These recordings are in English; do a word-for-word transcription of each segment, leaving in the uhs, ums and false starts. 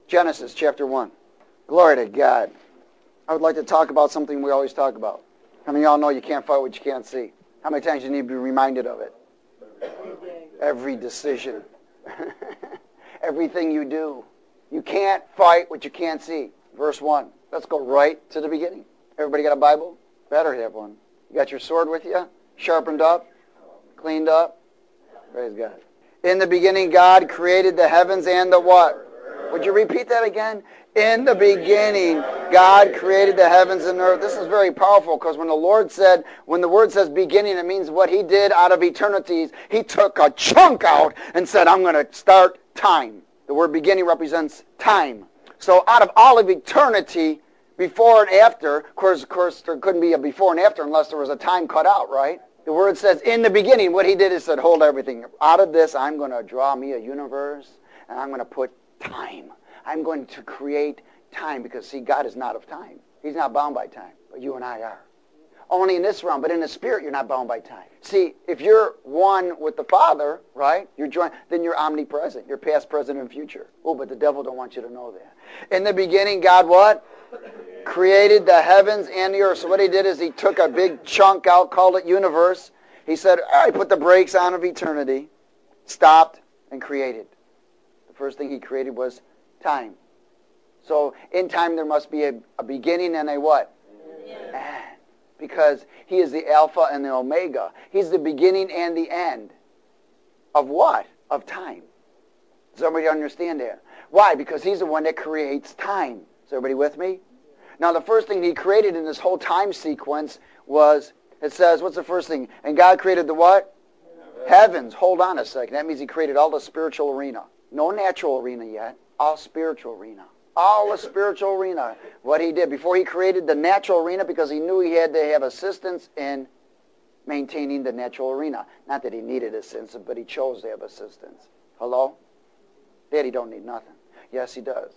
Genesis chapter one. Glory to God. I would like to talk about something we always talk about. How many of y'all know you can't fight what you can't see? How many times you need to be reminded of it? Every decision. Everything you do. You can't fight what you can't see. Verse one. Let's go right to the beginning. Everybody got a Bible? Better have one. You got your sword with you? Sharpened up? Cleaned up? Praise God. In the beginning, God created the heavens and the what? Would you repeat that again? In the beginning, God created the heavens and the earth. This is very powerful because when the Lord said, when the word says beginning, it means what he did out of eternities. He took a chunk out and said, I'm going to start time. The word beginning represents time. So out of all of eternity, before and after, of course, of course, there couldn't be a before and after unless there was a time cut out, right? The word says, in the beginning, what he did is said, hold everything. Out of this, I'm going to draw me a universe, and I'm going to put time. I'm going to create time because, see, God is not of time. He's not bound by time, but you and I are. Only in this realm, but in the spirit, you're not bound by time. See, if you're one with the Father, right, you're joined, then you're omnipresent. You're past, present, and future. Oh, but the devil don't want you to know that. In the beginning, God what? Created the heavens and the earth. So what he did is he took a big chunk out, called it universe. He said, all right, put the brakes on of eternity, stopped, and created. The first thing he created was time. So in time there must be a, a beginning and a what? Yeah. Because he is the Alpha and the Omega. He's the beginning and the end. Of what? Of time. Does everybody understand that? Why? Because he's the one that creates time. Is everybody with me? Now the first thing he created in this whole time sequence was, it says, what's the first thing? And God created the what? Heavens. Heavens. Hold on a second. That means he created all the spiritual arena. No natural arena yet. All spiritual arena. All the spiritual arena. What he did before he created the natural arena, because he knew he had to have assistance in maintaining the natural arena. Not that he needed assistance, but he chose to have assistance. Hello? Daddy don't need nothing. Yes, he does.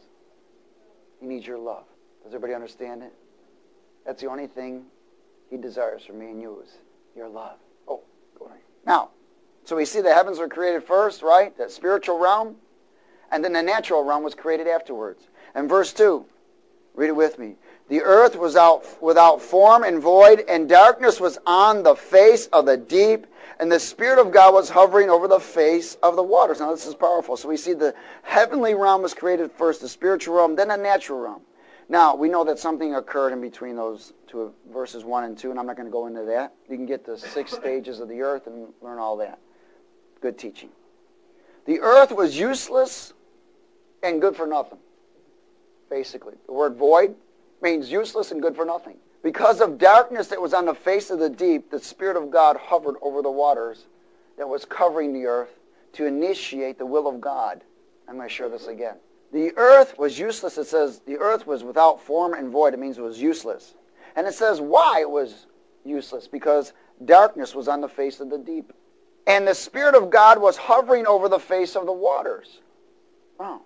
He needs your love. Does everybody understand it? That's the only thing he desires from me and you is your love. Oh, go ahead. Now, so we see the heavens were created first, right? That spiritual realm. And then the natural realm was created afterwards. And verse two, read it with me. The earth was out without form and void, and darkness was on the face of the deep, and the Spirit of God was hovering over the face of the waters. Now this is powerful. So we see the heavenly realm was created first, the spiritual realm, then the natural realm. Now, we know that something occurred in between those two verses one and two, and I'm not going to go into that. You can get the six stages of the earth and learn all that. Good teaching. The earth was useless and good for nothing, basically. The word void means useless and good for nothing. Because of darkness that was on the face of the deep, the Spirit of God hovered over the waters that was covering the earth to initiate the will of God. I'm going to share this again. The earth was useless. It says the earth was without form and void. It means it was useless. And it says why it was useless. Because darkness was on the face of the deep. And the Spirit of God was hovering over the face of the waters. Wow.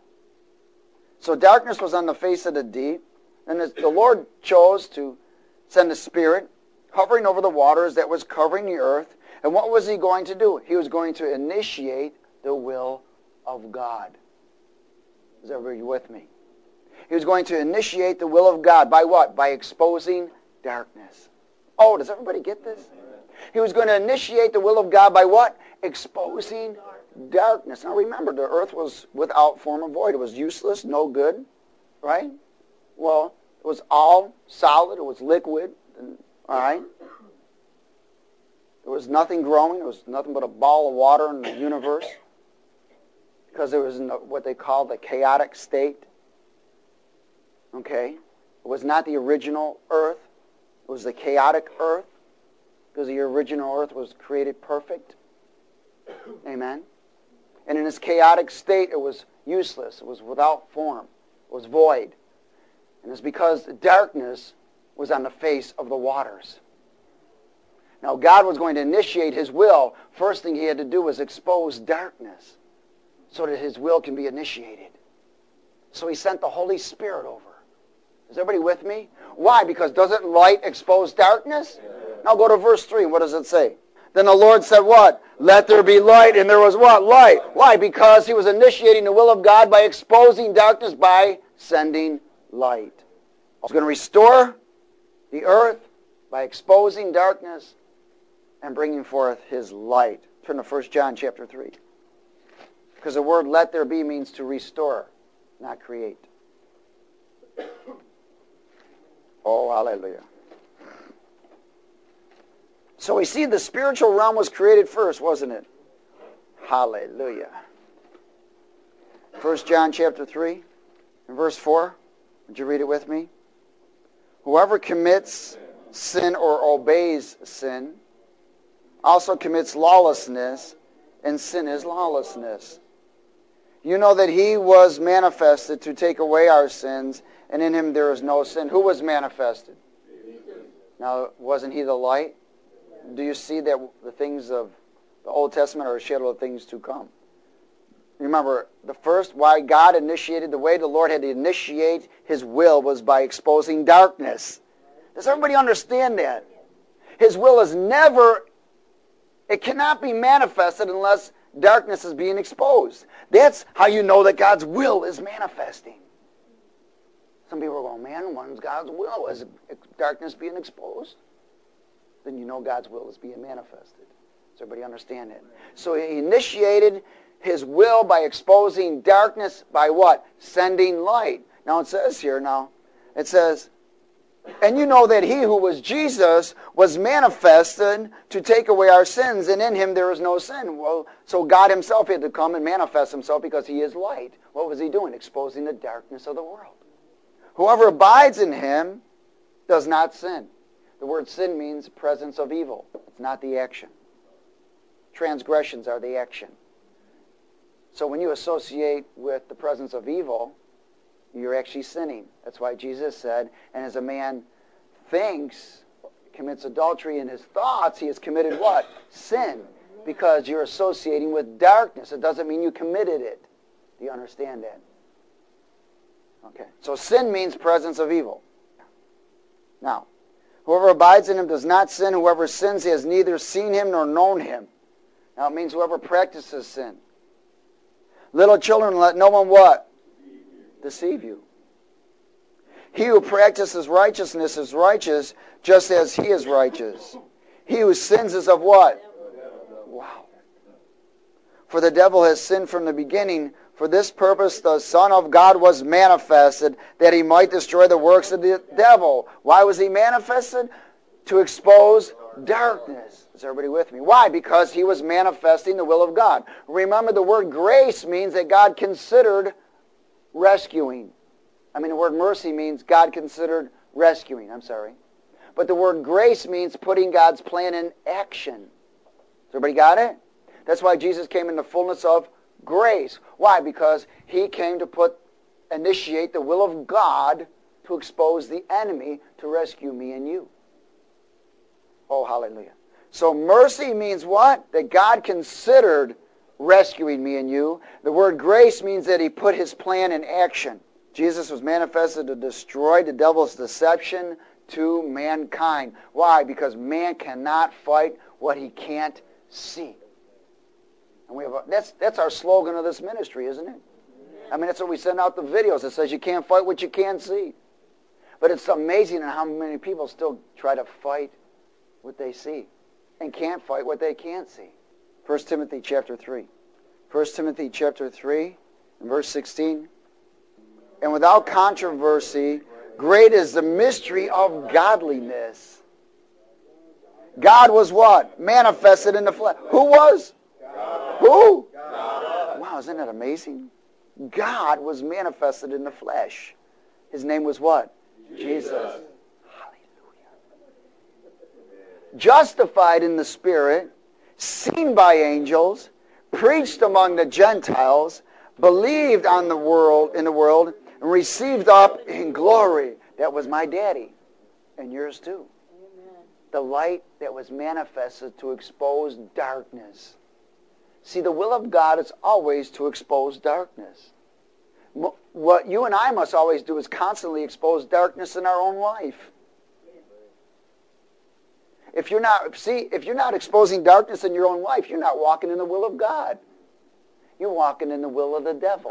So darkness was on the face of the deep. And the Lord chose to send the Spirit hovering over the waters that was covering the earth. And what was he going to do? He was going to initiate the will of God. Is everybody with me? He was going to initiate the will of God. By what? By exposing darkness. Oh, does everybody get this? He was going to initiate the will of God by what? Exposing darkness. Now remember, the earth was without form or void. It was useless, no good, right? Well, it was all solid. It was liquid, all right? There was nothing growing. There was nothing but a ball of water in the universe. Because it was in the, what they call the chaotic state. Okay? It was not the original earth. It was the chaotic earth. Because the original earth was created perfect. Amen? And in this chaotic state, it was useless. It was without form. It was void. And it's because darkness was on the face of the waters. Now, God was going to initiate his will. First thing he had to do was expose darkness, so that his will can be initiated. So he sent the Holy Spirit over. Is everybody with me? Why? Because doesn't light expose darkness? Yeah. Now go to verse three. What does it say? Then the Lord said what? Let there be light, and there was what? Light. Why? Because he was initiating the will of God by exposing darkness by sending light. He was going to restore the earth by exposing darkness and bringing forth his light. Turn to First John chapter three. Because the word let there be means to restore, not create. Oh, hallelujah. So we see the spiritual realm was created first, wasn't it? Hallelujah. First John chapter three and verse four. Would you read it with me? Whoever commits sin or obeys sin also commits lawlessness, and sin is lawlessness. You know that he was manifested to take away our sins, and in him there is no sin. Who was manifested? Now, wasn't he the light? Do you see that the things of the Old Testament are a shadow of things to come? Remember, the first, why God initiated, the way the Lord had to initiate his will was by exposing darkness. Does everybody understand that? His will is never, it cannot be manifested unless darkness is being exposed. That's how you know that God's will is manifesting. Some people are going, man, when's God's will? Is darkness being exposed? Then you know God's will is being manifested. Does everybody understand that? So he initiated his will by exposing darkness by what? Sending light. Now it says here, now, it says, and you know that he who was Jesus was manifested to take away our sins, and in him there is no sin. Well, so God himself had to come and manifest himself because he is light. What was he doing? Exposing the darkness of the world. Whoever abides in him does not sin. The word sin means presence of evil. It's not the action. Transgressions are the action. So when you associate with the presence of evil, you're actually sinning. That's why Jesus said, and as a man thinks, commits adultery in his thoughts, he has committed what? Sin. Because you're associating with darkness. It doesn't mean you committed it. Do you understand that? Okay. So sin means presence of evil. Now, whoever abides in him does not sin. Whoever sins, he has neither seen him nor known him. Now it means whoever practices sin. Little children, let no one what? Deceive you. He who practices righteousness is righteous, just as he is righteous. He who sins is of what? Wow. For the devil has sinned from the beginning. For this purpose the Son of God was manifested, that he might destroy the works of the devil. Why was he manifested? To expose darkness. Is everybody with me? Why? Because he was manifesting the will of God. Remember, the word grace means that God considered rescuing. I mean, the word mercy means God considered rescuing. I'm sorry. But the word grace means putting God's plan in action. Has everybody got it? That's why Jesus came in the fullness of grace. Why? Because he came to put, initiate the will of God to expose the enemy to rescue me and you. Oh, hallelujah. So mercy means what? That God considered rescuing me and you. The word grace means that he put his plan in action. Jesus was manifested to destroy the devil's deception to mankind. Why? Because man cannot fight what he can't see. And we have a, that's that's our slogan of this ministry, isn't it? I mean, that's what we send out the videos. It says you can't fight what you can't see. But it's amazing how many people still try to fight what they see and can't fight what they can't see. First Timothy chapter three. First Timothy chapter three and verse sixteen. And without controversy, great is the mystery of godliness. God was what? Manifested in the flesh. Who was? God. Who? God. Wow, isn't that amazing? God was manifested in the flesh. His name was what? Jesus. Jesus. Justified in the Spirit, seen by angels, preached among the Gentiles, believed on the world in the world, and received up in glory. That was my daddy, and yours too. Amen. The light that was manifested to expose darkness. See, the will of God is always to expose darkness. What you and I must always do is constantly expose darkness in our own life. if you're not, see, if you're not exposing darkness in your own life, you're not walking in the will of God. You're walking in the will of the devil.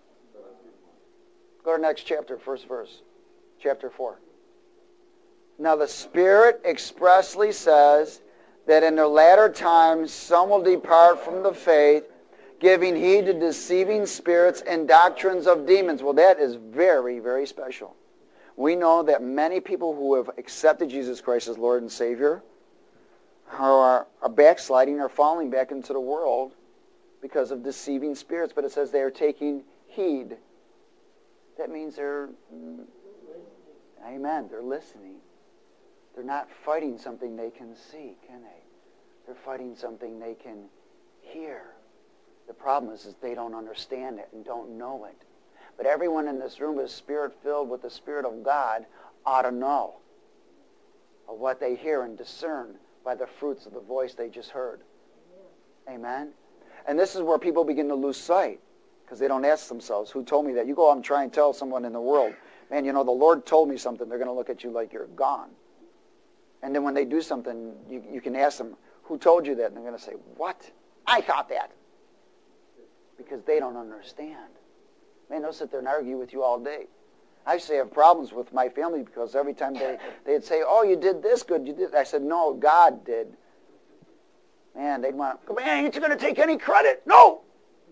Go to the next chapter, first verse. Chapter four. Now the Spirit expressly says that in the latter times some will depart from the faith, giving heed to deceiving spirits and doctrines of demons. Well, that is very, very special. We know that many people who have accepted Jesus Christ as Lord and Savior are, are backsliding or falling back into the world because of deceiving spirits. But it says they are taking heed. That means they're, amen, they're listening. They're not fighting something they can see, can they? They're fighting something they can hear. The problem is, is they don't understand it and don't know it. But everyone in this room is Spirit-filled with the Spirit of God ought to know of what they hear and discern by the fruits of the voice they just heard. Amen? And this is where people begin to lose sight because they don't ask themselves, who told me that? You go out and try and tell someone in the world, man, you know, the Lord told me something. They're going to look at you like you're gone. And then when they do something, you, you can ask them, who told you that? And they're going to say, what? I thought that. Because they don't understand. Man, they'll sit there and argue with you all day. I used to have problems with my family because every time they, they'd say, oh, you did this good. You did. I said, no, God did. Man, they'd want, man, ain't you going to take any credit? No.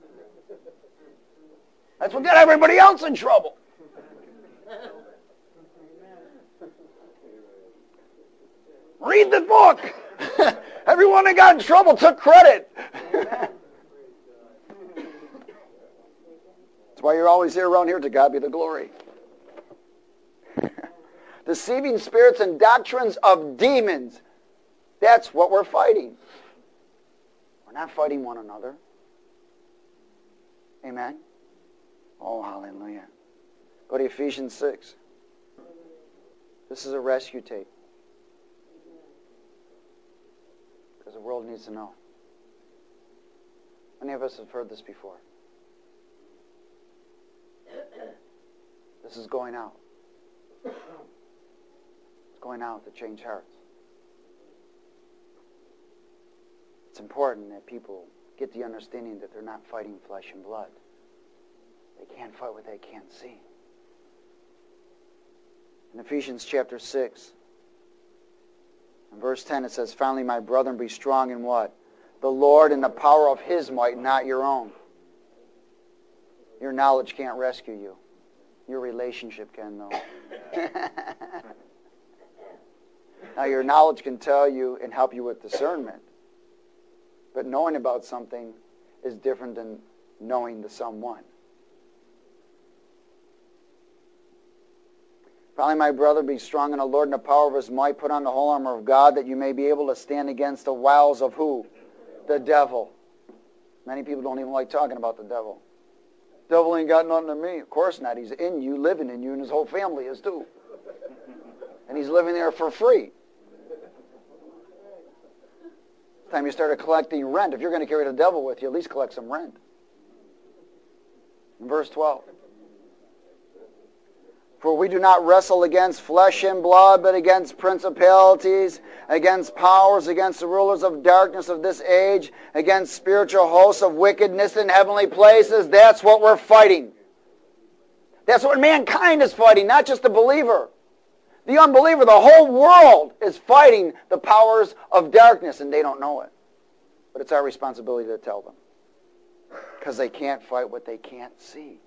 That's what got everybody else in trouble. Read the book. Everyone that got in trouble took credit. That's why you're always here around here. To God be the glory. Deceiving spirits and doctrines of demons. That's what we're fighting. We're not fighting one another. Amen? Oh, hallelujah. Go to Ephesians six. This is a rescue tape. Because the world needs to know. Many of us have heard this before. This is going out. It's going out to change hearts. It's important that people get the understanding that they're not fighting flesh and blood. They can't fight what they can't see. In Ephesians chapter six, in verse ten, it says, finally, my brethren, be strong in what? The Lord and the power of His might, not your own. Your knowledge can't rescue you. Your relationship can, though. Now, your knowledge can tell you and help you with discernment. But knowing about something is different than knowing the someone. Finally, my brother, be strong in the Lord and the power of His might. Put on the whole armor of God that you may be able to stand against the wiles of who? The devil. Many people don't even like talking about the devil. Devil ain't got nothing to me. Of course not. He's in you, living in you, and his whole family is too. And he's living there for free. It's time you started collecting rent. If you're going to carry the devil with you, at least collect some rent. In verse twelve. For we do not wrestle against flesh and blood, but against principalities, against powers, against the rulers of darkness of this age, against spiritual hosts of wickedness in heavenly places. That's what we're fighting. That's what mankind is fighting, not just the believer. The unbeliever, the whole world is fighting the powers of darkness, and they don't know it. But it's our responsibility to tell them. Because they can't fight what they can't see.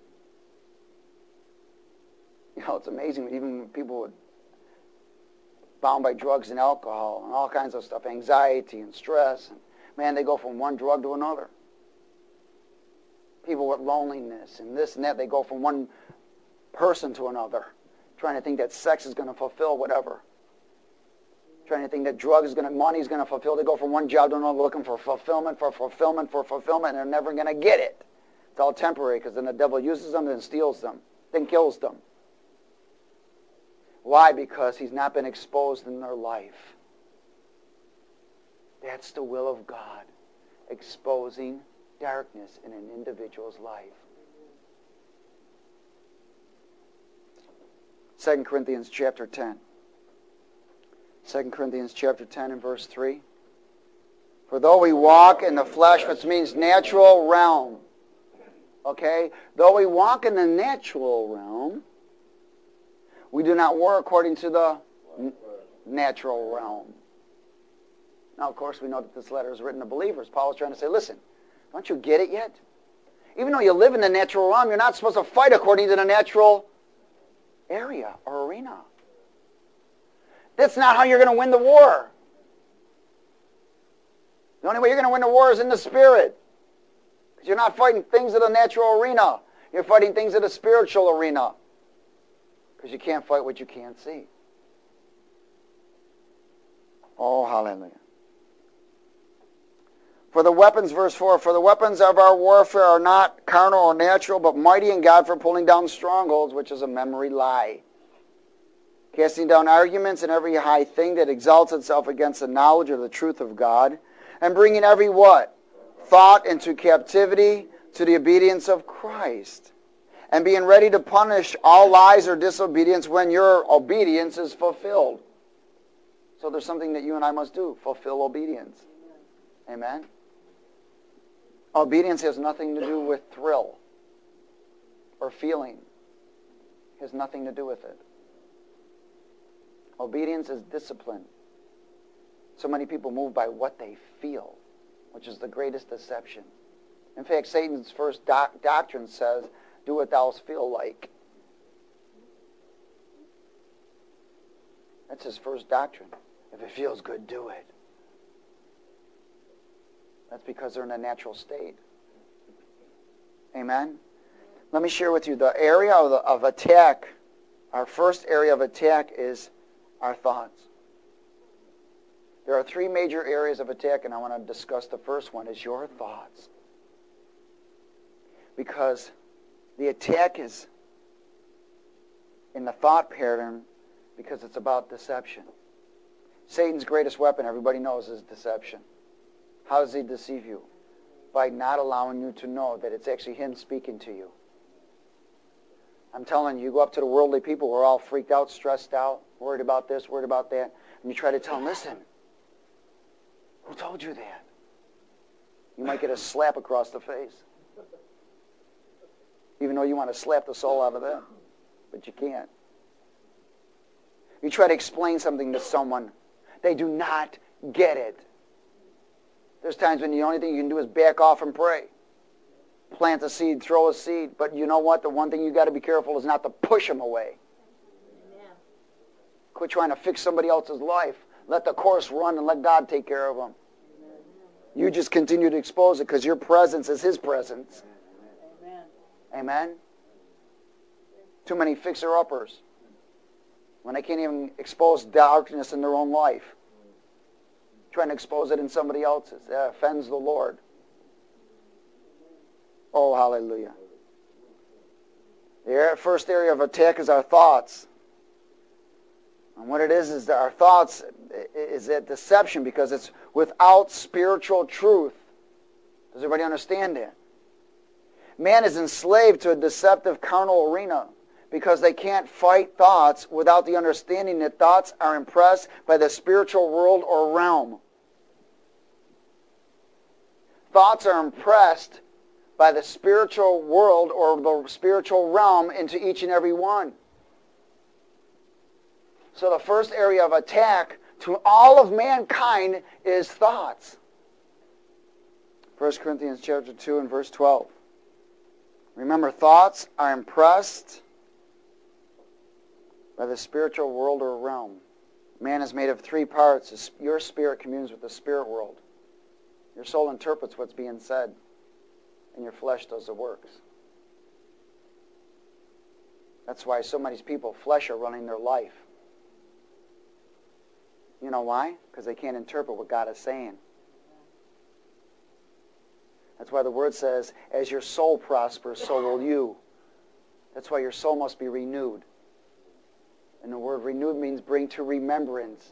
You know, it's amazing, even people bound by drugs and alcohol and all kinds of stuff, anxiety and stress. And man, they go from one drug to another. People with loneliness and this and that, they go from one person to another, trying to think that sex is going to fulfill whatever. Trying to think that drugs is going to, money is going to fulfill. They go from one job to another looking for fulfillment, for fulfillment, for fulfillment, and they're never going to get it. It's all temporary because then the devil uses them and steals them, then kills them. Why? Because he's not been exposed in their life. That's the will of God, exposing darkness in an individual's life. Second Corinthians chapter ten. Second Corinthians chapter ten and verse three. For though we walk in the flesh, which means natural realm, okay? Though we walk in the natural realm, we do not war according to the n- natural realm. Now, of course, we know that this letter is written to believers. Paul is trying to say, listen, don't you get it yet? Even though you live in the natural realm, you're not supposed to fight according to the natural area or arena. That's not how you're going to win the war. The only way you're going to win the war is in the Spirit. Because you're not fighting things in the natural arena. You're fighting things in the spiritual arena. Because you can't fight what you can't see. Oh, hallelujah. For the weapons, verse four, for the weapons of our warfare are not carnal or natural, but mighty in God for pulling down strongholds, which is a memory lie. Casting down arguments and every high thing that exalts itself against the knowledge of the truth of God, and bringing every what? Thought into captivity to the obedience of Christ. And being ready to punish all lies or disobedience when your obedience is fulfilled. So there's something that you and I must do. Fulfill obedience. Amen? Obedience has nothing to do with thrill or feeling. It has nothing to do with it. Obedience is discipline. So many people move by what they feel, which is the greatest deception. In fact, Satan's first doc- doctrine says, do what thou feel like. That's his first doctrine. If it feels good, do it. That's because they're in a natural state. Amen? Let me share with you the area of, the, of attack. Our first area of attack is our thoughts. There are three major areas of attack, and I want to discuss the first one is your thoughts. Because the attack is in the thought pattern because it's about deception. Satan's greatest weapon, everybody knows, is deception. How does he deceive you? By not allowing you to know that it's actually him speaking to you. I'm telling you, you go up to the worldly people who are all freaked out, stressed out, worried about this, worried about that, and you try to tell them, listen, who told you that? You might get a slap across the face. Even though you want to slap the soul out of them. But you can't. You try to explain something to someone. They do not get it. There's times when the only thing you can do is back off and pray. Plant a seed, throw a seed. But you know what? The one thing you got to be careful is not to push them away. Amen. Quit trying to fix somebody else's life. Let the course run and let God take care of them. Amen. You just continue to expose it because your presence is his presence. Amen. Amen? Too many fixer-uppers. When they can't even expose darkness in their own life. Trying to expose it in somebody else's. That offends the Lord. Oh, hallelujah. The first area of attack is our thoughts. And what it is is that our thoughts is that deception because it's without spiritual truth. Does everybody understand that? Man is enslaved to a deceptive carnal arena because they can't fight thoughts without the understanding that thoughts are impressed by the spiritual world or realm. Thoughts are impressed by the spiritual world or the spiritual realm into each and every one. So the first area of attack to all of mankind is thoughts. First Corinthians chapter two and verse twelve. Remember, thoughts are impressed by the spiritual world or realm. Man is made of three parts. Your spirit communes with the spirit world. Your soul interprets what's being said, and your flesh does the works. That's why so many people, flesh, are running their life. You know why? Because they can't interpret what God is saying. That's why the Word says, as your soul prospers, so will you. That's why your soul must be renewed. And the word renewed means bring to remembrance.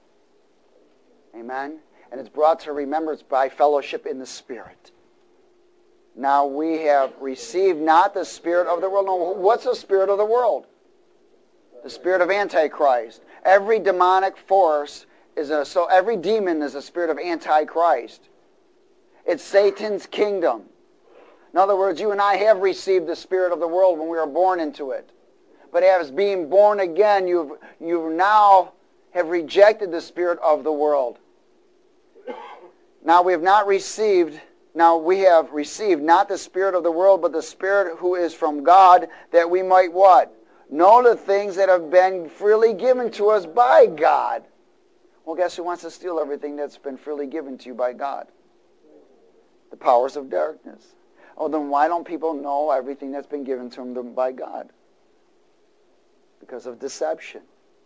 Amen? And it's brought to remembrance by fellowship in the Spirit. Now we have received not the spirit of the world. No, what's the spirit of the world? The spirit of Antichrist. Every demonic force is a, so every demon is a spirit of Antichrist. It's Satan's kingdom. In other words, you and I have received the spirit of the world when we were born into it. But as being born again, you've, you now have rejected the spirit of the world. Now we have not received, now we have received not the spirit of the world, but the Spirit who is from God, that we might what? Know the things that have been freely given to us by God. Well, guess who wants to steal everything that's been freely given to you by God? The powers of darkness. Oh, then why don't people know everything that's been given to them by God? Because of deception.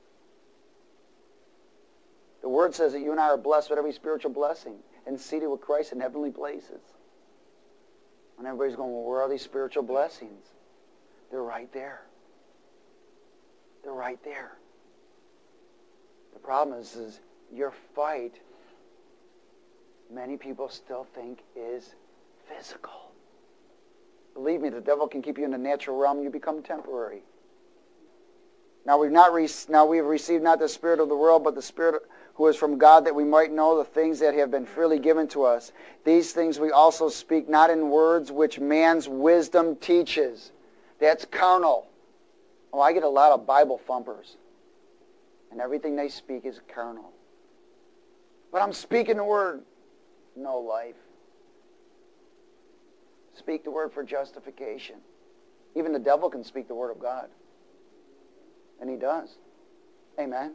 The Word says that you and I are blessed with every spiritual blessing and seated with Christ in heavenly places. And everybody's going, well, where are these spiritual blessings? They're right there. They're right there. The problem is, is your fight, many people still think is physical. Believe me, the devil can keep you in the natural realm. You become temporary. Now we've not re- now we have received not the spirit of the world, but the Spirit who is from God, that we might know the things that have been freely given to us. These things we also speak, not in words which man's wisdom teaches. That's carnal. Oh, I get a lot of Bible thumpers, and everything they speak is carnal. But I'm speaking the word. No life. Speak the word for justification. Even the devil can speak the word of God. And he does. Amen.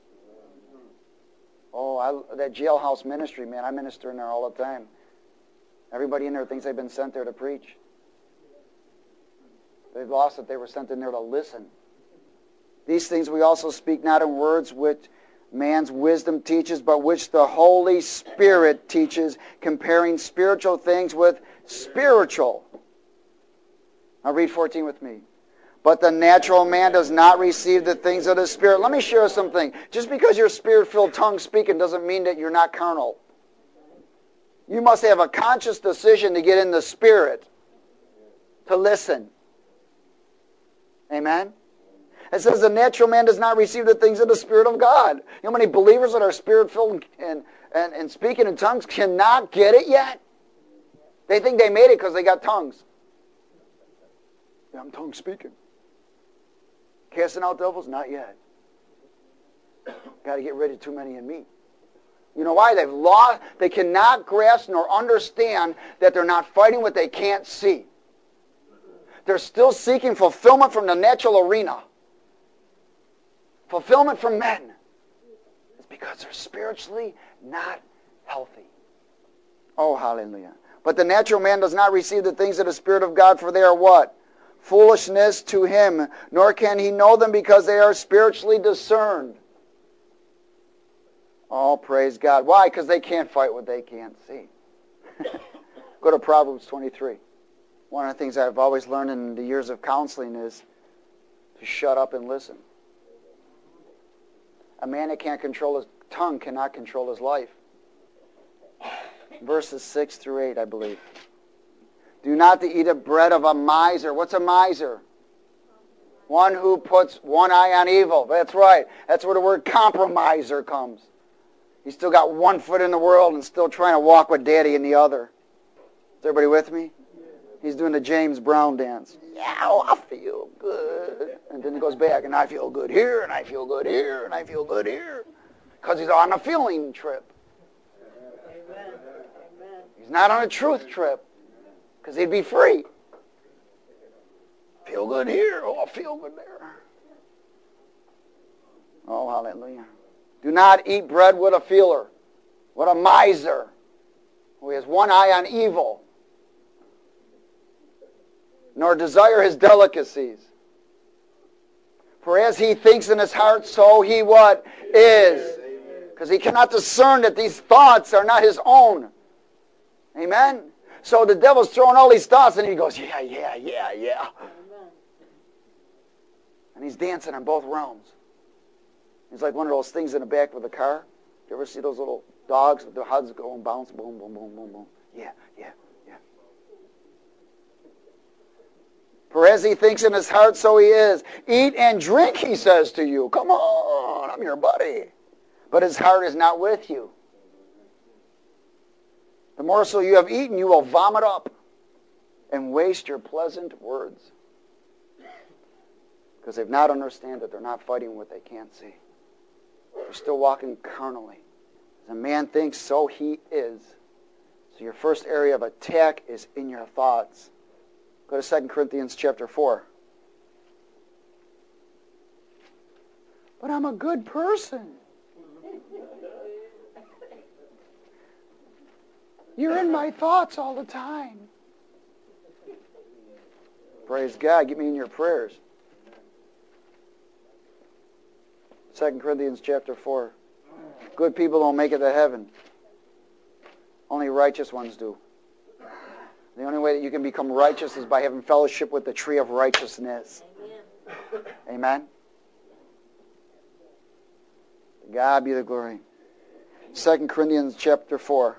Oh, I, that jailhouse ministry, man, I minister in there all the time. Everybody in there thinks they've been sent there to preach. They've lost it. They were sent in there to listen. These things we also speak not in words which man's wisdom teaches, but which the Holy Spirit teaches, comparing spiritual things with spiritual. Now read fourteen with me. But the natural man does not receive the things of the Spirit. Let me share something. Just because you're Spirit-filled tongue speaking doesn't mean that you're not carnal. You must have a conscious decision to get in the Spirit, to listen. Amen? It says the natural man does not receive the things of the Spirit of God. You know how many believers that are Spirit-filled and, and, and speaking in tongues cannot get it yet? They think they made it because they got tongues. Yeah, I'm tongue speaking. Casting out devils? Not yet. Got to get rid of too many in me. You know why? They've lost. They cannot grasp nor understand that they're not fighting what they can't see. They're still seeking fulfillment from the natural arena. Fulfillment from men. It's because they're spiritually not healthy. Oh, hallelujah. But the natural man does not receive the things of the Spirit of God, for they are what? Foolishness to him, nor can he know them because they are spiritually discerned. Oh, praise God. Why? Because they can't fight what they can't see. Go to Proverbs twenty-three. One of the things I've always learned in the years of counseling is to shut up and listen. A man that can't control his tongue cannot control his life. Verses six through eight, I believe. Do not eat the bread of a miser. What's a miser? One who puts one eye on evil. That's right. That's where the word compromiser comes. He's still got one foot in the world and still trying to walk with Daddy in the other. Is everybody with me? He's doing the James Brown dance. Yeah, oh, I feel good. And then he goes back, and I feel good here, and I feel good here, and I feel good here. Because he's on a feeling trip. Amen. He's not on a truth trip. Because he'd be free. Feel good here. Oh, I feel good there. Oh, hallelujah. Do not eat bread with a feeler. What a miser. Who has one eye on evil. Nor desire his delicacies. For as he thinks in his heart, so he what? Is. Because he cannot discern that these thoughts are not his own. Amen? So the devil's throwing all these thoughts, and he goes, yeah, yeah, yeah, yeah. Amen. And he's dancing on both realms. He's like one of those things in the back of the car. You ever see those little dogs with their heads going bounce, boom, boom, boom, boom, boom. Yeah, yeah, yeah. For as he thinks in his heart, so he is. Eat and drink, he says to you. Come on, I'm your buddy. but his heart is not with you. The morsel you have eaten, you will vomit up and waste your pleasant words. Because they've not understand that they're not fighting what they can't see. They're still walking carnally. As a man thinks, so he is. So your first area of attack is in your thoughts. Go to Second Corinthians chapter four. But I'm a good person. You're in my thoughts all the time. Praise God. Get me in your prayers. Second Corinthians chapter four. Good people don't make it to heaven. Only righteous ones do. The only way that you can become righteous is by having fellowship with the tree of righteousness. Amen. Amen. To God be the glory. Second Corinthians chapter four.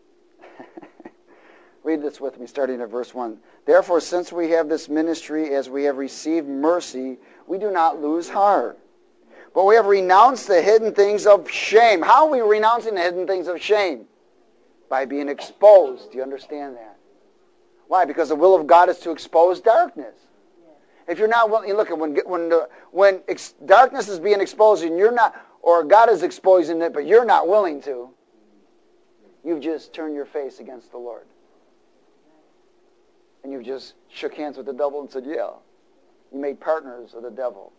Read this with me, starting at verse one. Therefore, since we have this ministry as we have received mercy, we do not lose heart. But we have renounced the hidden things of shame. How are we renouncing the hidden things of shame? By being exposed. Do you understand that? Why? Because the will of God is to expose darkness. If you're not willing, look at when when the, when ex, darkness is being exposed and you're not, or God is exposing it, but you're not willing to, you've just turned your face against the Lord. And you've just shook hands with the devil and said, yeah, you made partners of the devil.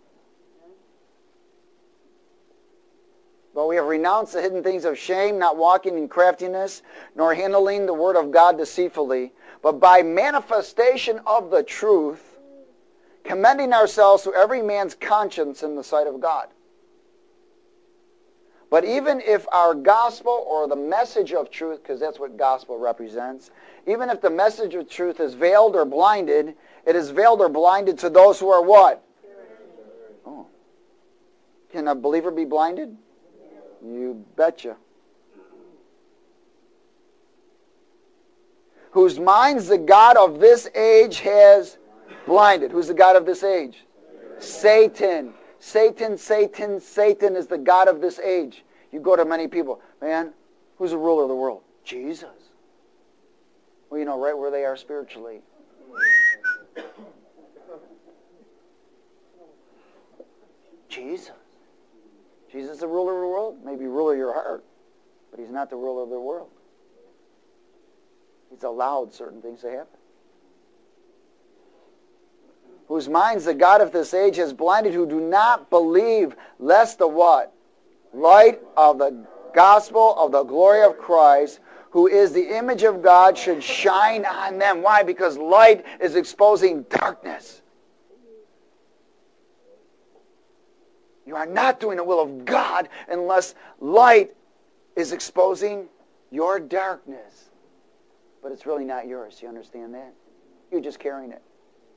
But we have renounced the hidden things of shame, not walking in craftiness, nor handling the word of God deceitfully, but by manifestation of the truth, commending ourselves to every man's conscience in the sight of God. But even if our gospel or the message of truth, because that's what gospel represents, even if the message of truth is veiled or blinded, it is veiled or blinded to those who are what? Oh. Can a believer be blinded? You betcha. Whose minds the God of this age has blinded. Who's the God of this age? Satan. Satan, Satan, Satan is the God of this age. You go to many people, man, who's the ruler of the world? Jesus. Well, you know right where they are spiritually. Jesus. Jesus is the ruler of the world. Maybe ruler of your heart, but he's not the ruler of the world. He's allowed certain things to happen. Whose minds the God of this age has blinded, who do not believe, lest the what? Light of the gospel of the glory of Christ, who is the image of God, should shine on them. Why? Because light is exposing darkness. You are not doing the will of God unless light is exposing your darkness. But it's really not yours. You understand that? You're just carrying it.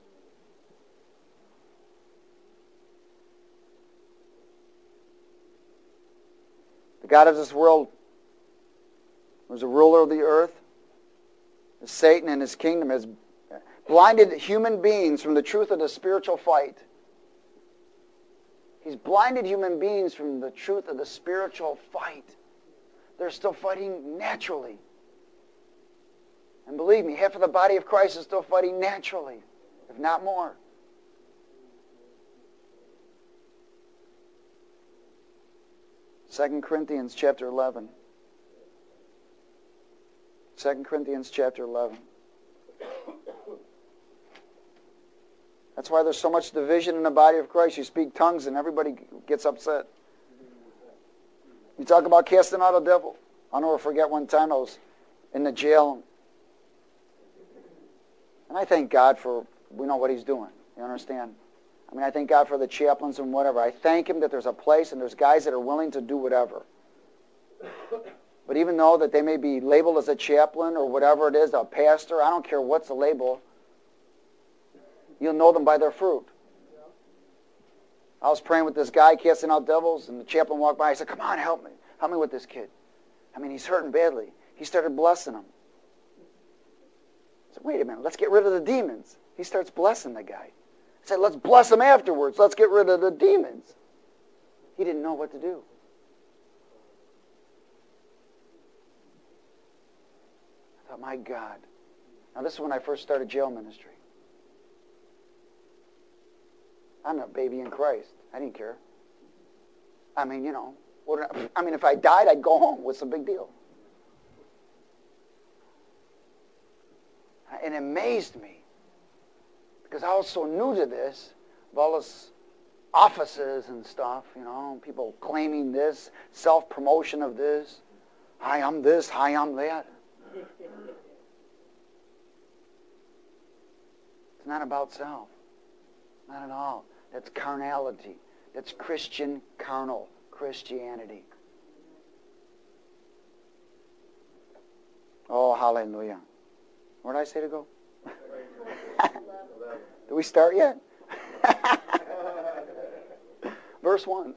The God of this world was a ruler of the earth. Satan and his kingdom has blinded human beings from the truth of the spiritual fight. He's blinded human beings from the truth of the spiritual fight. They're still fighting naturally. And believe me, half of the body of Christ is still fighting naturally, if not more. Second Corinthians chapter eleven. Second Corinthians chapter eleven. That's why there's so much division in the body of Christ. You speak tongues and everybody gets upset. You talk about casting out a devil. I'll never forget one time I was in the jail. And I thank God for, we know what he's doing. You understand? I mean, I thank God for the chaplains and whatever. I thank him that there's a place and there's guys that are willing to do whatever. But even though that they may be labeled as a chaplain or whatever it is, a pastor, I don't care what's the label. You'll know them by their fruit. I was praying with this guy casting out devils, and the chaplain walked by. I said, come on, help me. Help me with this kid. I mean, he's hurting badly. He started blessing him. I said, wait a minute, let's get rid of the demons. He starts blessing the guy. I said, let's bless him afterwards. Let's get rid of the demons. He didn't know what to do. my God. Now this is when I first started jail ministry. I'm a baby in Christ. I didn't care. I mean, you know, what, I mean, if I died, I'd go home. What's the big deal? And it amazed me because I was so new to this, of all this offices and stuff, you know, people claiming this, self-promotion of this. Hi, I'm this. Hi, I'm that. It's not about self. Not at all. That's carnality. That's Christian carnal Christianity. Oh, hallelujah. Where did I say to go? Did we start yet? Verse one.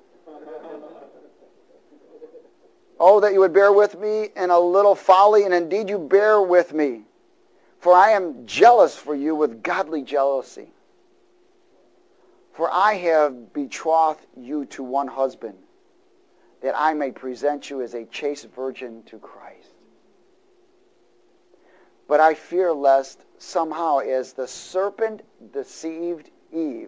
Oh, that you would bear with me in a little folly, and indeed you bear with me. For I am jealous for you with godly jealousy. For I have betrothed you to one husband, that I may present you as a chaste virgin to Christ. But I fear lest somehow as the serpent deceived Eve,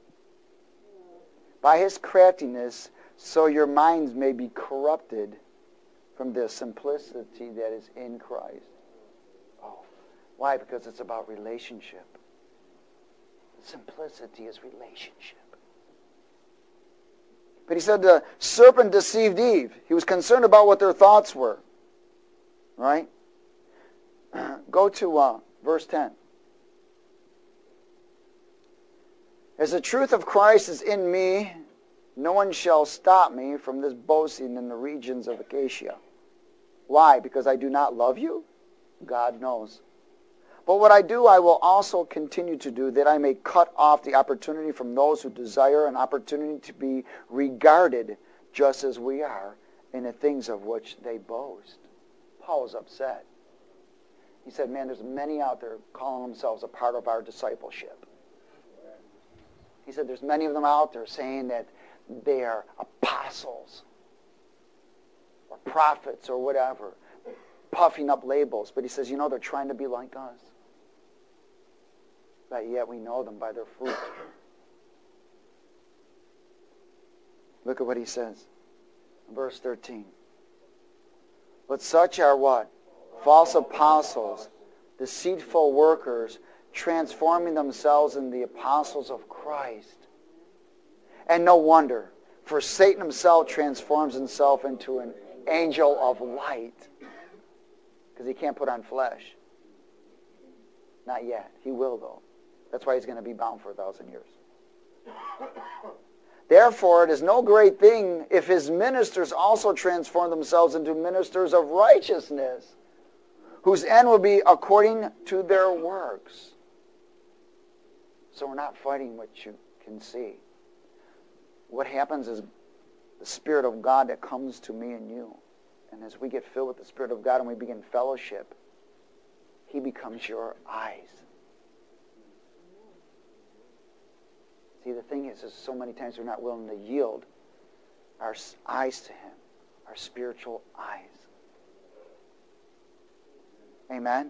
by his craftiness, so your minds may be corrupted from the simplicity that is in Christ. Oh, why? Because it's about relationship. Simplicity is relationship. But he said the serpent deceived Eve. He was concerned about what their thoughts were. Right? Go to uh, verse ten. As the truth of Christ is in me, no one shall stop me from this boasting in the regions of Acacia. Why? Because I do not love you? God knows. But what I do, I will also continue to do, that I may cut off the opportunity from those who desire an opportunity to be regarded just as we are in the things of which they boast. Paul was upset. He said, man, there's many out there calling themselves a part of our discipleship. He said, there's many of them out there saying that they are apostles or prophets or whatever, puffing up labels. But he says, you know, they're trying to be like us. But yet we know them by their fruit. Look at what he says. Verse thirteen. But such are what? False apostles, deceitful workers, transforming themselves into the apostles of Christ. And no wonder, for Satan himself transforms himself into an angel of light. Because he can't put on flesh. Not yet. He will, though. That's why he's going to be bound for a thousand years. Therefore, it is no great thing if his ministers also transform themselves into ministers of righteousness, whose end will be according to their works. So we're not fighting what you can see. What happens is the Spirit of God that comes to me and you. And as we get filled with the Spirit of God and we begin fellowship, he becomes your eyes. See, the thing is, is so many times we're not willing to yield our eyes to him, our spiritual eyes. Amen?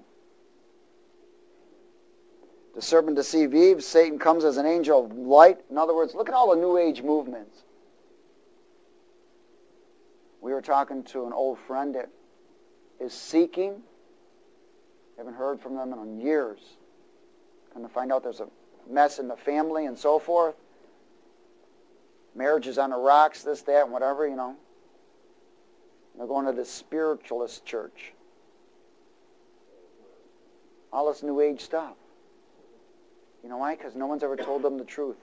The serpent deceived Eve. Satan comes as an angel of light. In other words, look at all the New Age movements. We were talking to an old friend that is seeking. Haven't heard from them in years. Come to find out there's a mess in the family and so forth. Marriage is on the rocks, this, that, and whatever, you know. They're going to this spiritualist church. All this New Age stuff. You know why? Because no one's ever told them the truth.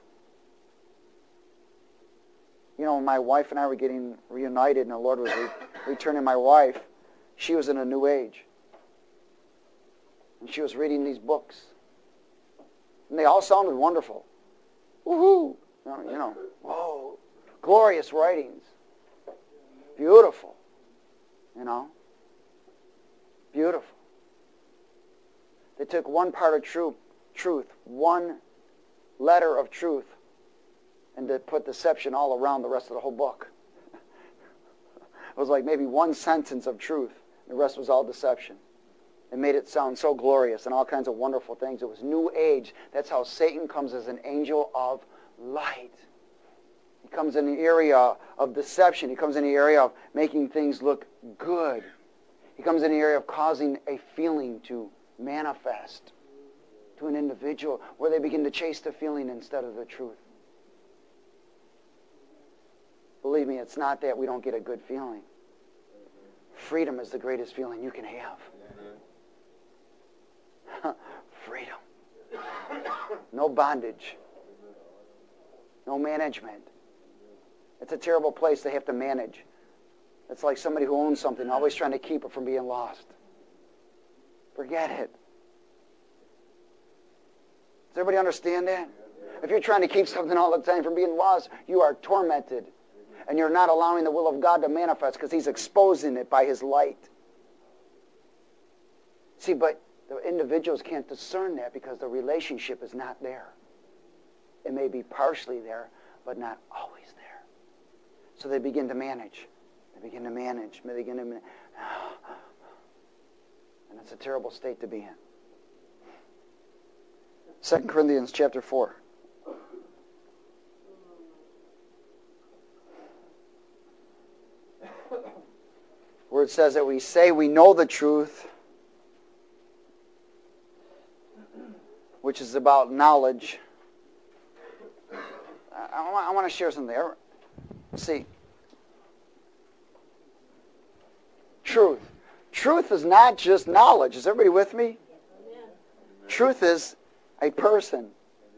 You know, when my wife and I were getting reunited and the Lord was re- returning my wife, she was in a New Age. And she was reading these books. And they all sounded wonderful. Woohoo! You know, whoa, glorious writings. Beautiful. You know? Beautiful. They took one part of truth, truth, one letter of truth, and to put deception all around the rest of the whole book. It was like maybe one sentence of truth. The rest was all deception. and made it sound so glorious and all kinds of wonderful things. It was New Age. That's how Satan comes as an angel of light. He comes in the area of deception. He comes in the area of making things look good. He comes in the area of causing a feeling to manifest to an individual where they begin to chase the feeling instead of the truth. Believe me, it's not that we don't get a good feeling. Freedom is the greatest feeling you can have. Freedom. No bondage. No management. It's a terrible place to have to manage. It's like somebody who owns something, always trying to keep it from being lost. Forget it. Does everybody understand that? If you're trying to keep something all the time from being lost, you are tormented. And you're not allowing the will of God to manifest because He's exposing it by His light. See, but the individuals can't discern that because the relationship is not there. It may be partially there, but not always there. So they begin to manage. They begin to manage. They begin to manage. And it's a terrible state to be in. Second Corinthians chapter four. Where it says that we say we know the truth, which is about knowledge. I, I want to share something there. See, truth. Truth is not just knowledge. Is everybody with me? Truth is a person.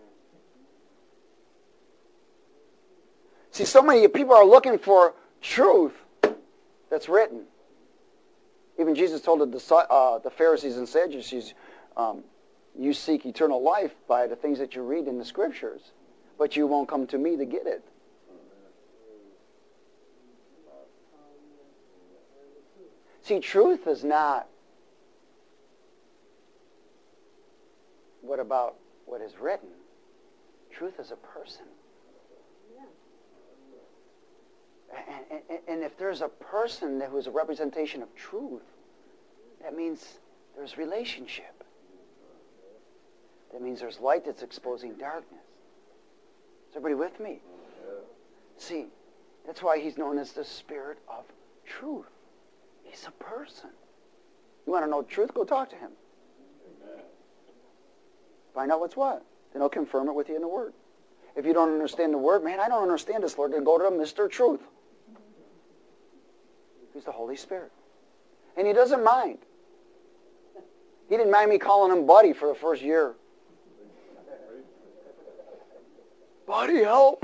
See, so many people are looking for truth that's written. Even Jesus told the, uh, the Pharisees and Sadducees, um, you seek eternal life by the things that you read in the Scriptures, but you won't come to me to get it. See, truth is not what about what is written. Truth is a person. And, and, and if there's a person who is a representation of truth, that means there's relationship. That means there's light that's exposing darkness. Is everybody with me? See, that's why He's known as the Spirit of Truth. He's a person. You want to know truth? Go talk to Him. Find out what's what. Then He'll confirm it with you in the Word. If you don't understand the Word, man, I don't understand this, Lord, then go to Mister Truth. He's the Holy Spirit. And He doesn't mind. He didn't mind me calling Him buddy for the first year. Buddy, help.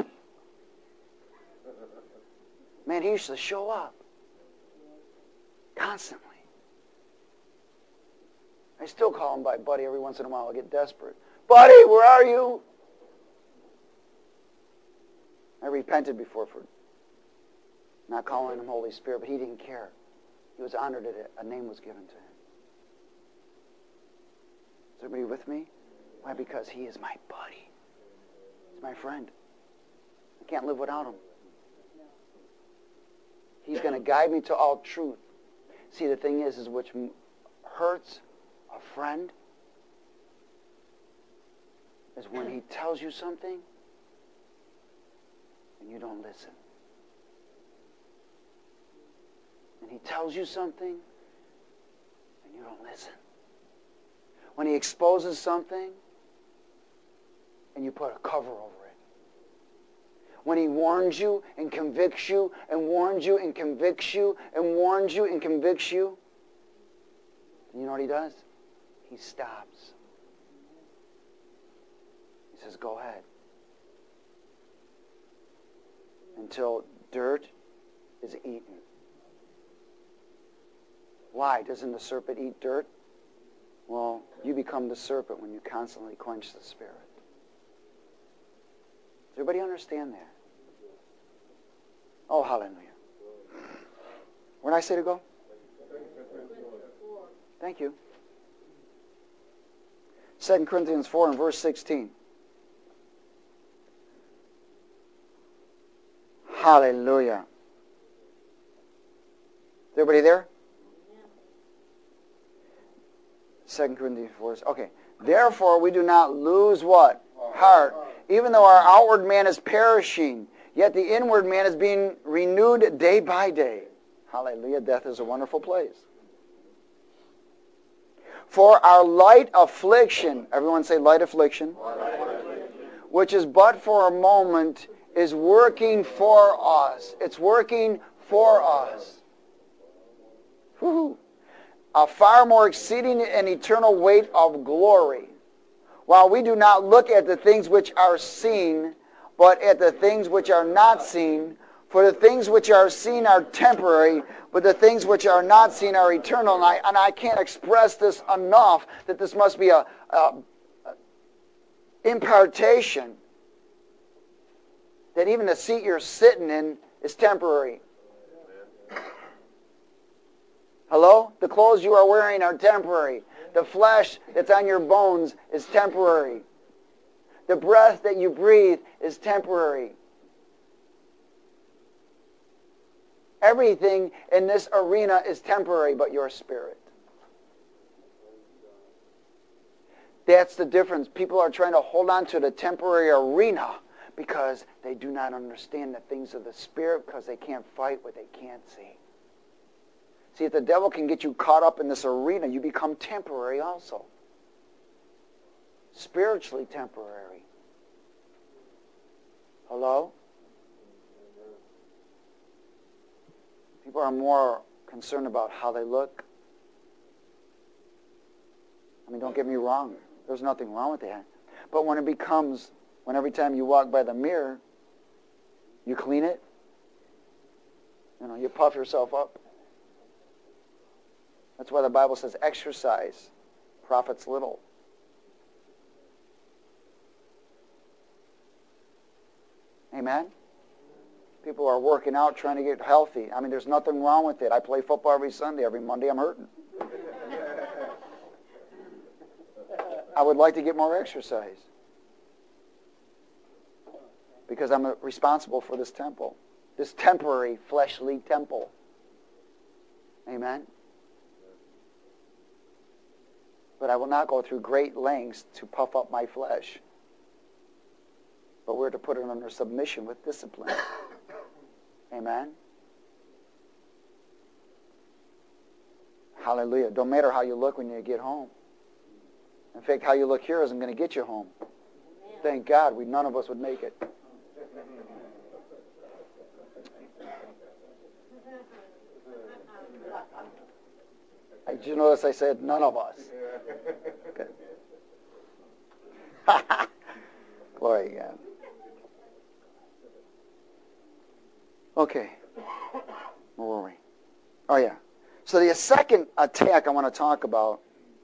Man, He used to show up. Constantly. I still call Him by buddy every once in a while. I get desperate. Buddy, where are you? I repented before for not calling Him Holy Spirit, but He didn't care. He was honored that a name was given to Him. Is everybody with me? Why? Because He is my buddy. He's my friend. I can't live without Him. He's going to guide me to all truth. See, the thing is, is which hurts a friend is when he tells you something and you don't listen. And he tells you something and you don't listen. When he exposes something and you put a cover over it. When he warns you and convicts you and warns you and convicts you and warns you and convicts you, you know what he does? He stops. He says, go ahead. Until dirt is eaten. Why? Doesn't the serpent eat dirt? Well, you become the serpent when you constantly quench the Spirit. Does everybody understand that? Oh, hallelujah. Where did I say to go? Thank you. Second Corinthians four and verse sixteen. Hallelujah. Is everybody there? Second Corinthians four. Okay. Therefore, we do not lose what? Heart. Even though our outward man is perishing, yet the inward man is being renewed day by day. Hallelujah. Death is a wonderful place. For our light affliction, everyone say light affliction, light affliction, which is but for a moment, is working for us. It's working for us. Woo-hoo. A far more exceeding and eternal weight of glory. While we do not look at the things which are seen, but at the things which are not seen. For the things which are seen are temporary, but the things which are not seen are eternal. And I, and I can't express this enough, that this must be a, a, a impartation. That even the seat you're sitting in is temporary. Hello? The clothes you are wearing are temporary. The flesh that's on your bones is temporary. The breath that you breathe is temporary. Everything in this arena is temporary but your spirit. That's the difference. People are trying to hold on to the temporary arena because they do not understand the things of the spirit, because they can't fight what they can't see. See, if the devil can get you caught up in this arena, you become temporary also. Spiritually temporary. Hello? People are more concerned about how they look. I mean, don't get me wrong. There's nothing wrong with that. But when it becomes, when every time you walk by the mirror, you clean it, you know, you puff yourself up. That's why the Bible says exercise profits little. Amen? People are working out, trying to get healthy. I mean, there's nothing wrong with it. I play football every Sunday. Every Monday, I'm hurting. I would like to get more exercise because I'm responsible for this temple, this temporary fleshly temple. Amen? But I will not go through great lengths to puff up my flesh. But we're to put it under submission with discipline. Amen? Hallelujah. Don't matter how you look when you get home. In fact, how you look here isn't going to get you home. Thank God, we none of us would make it. Did you notice I said none of us? Good. Glory to God. Okay. Where were we? Oh, yeah. So the second attack I want to talk about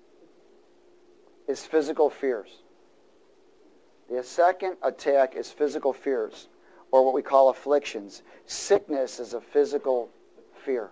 is physical fears. The second attack is physical fears, or what we call afflictions. Sickness is a physical fear.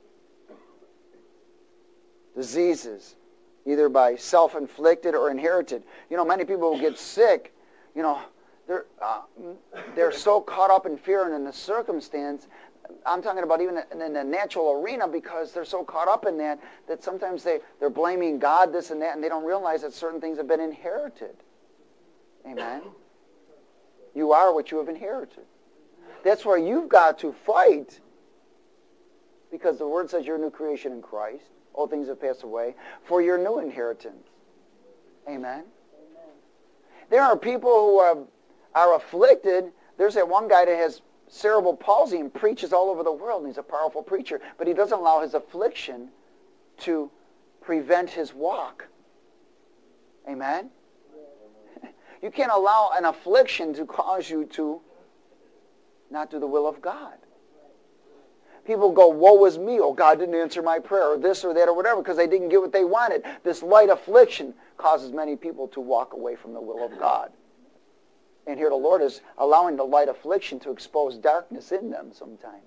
Diseases, either by self-inflicted or inherited. You know, many people who get sick, you know, they're uh, they're so caught up in fear and in the circumstance. I'm talking about even in the natural arena, because they're so caught up in that that sometimes they, they're blaming God, this and that, and they don't realize that certain things have been inherited. Amen? You are what you have inherited. That's where you've got to fight, because the Word says you're a new creation in Christ. All things have passed away for your new inheritance. Amen? Amen. There are people who are, are afflicted. There's that one guy that has cerebral palsy and preaches all over the world, and he's a powerful preacher, but he doesn't allow his affliction to prevent his walk. Amen? You can't allow an affliction to cause you to not do the will of God. People go, woe is me, oh, God didn't answer my prayer, or this or that or whatever, because they didn't get what they wanted. This light affliction causes many people to walk away from the will of God. And here the Lord is allowing the light affliction to expose darkness in them sometimes.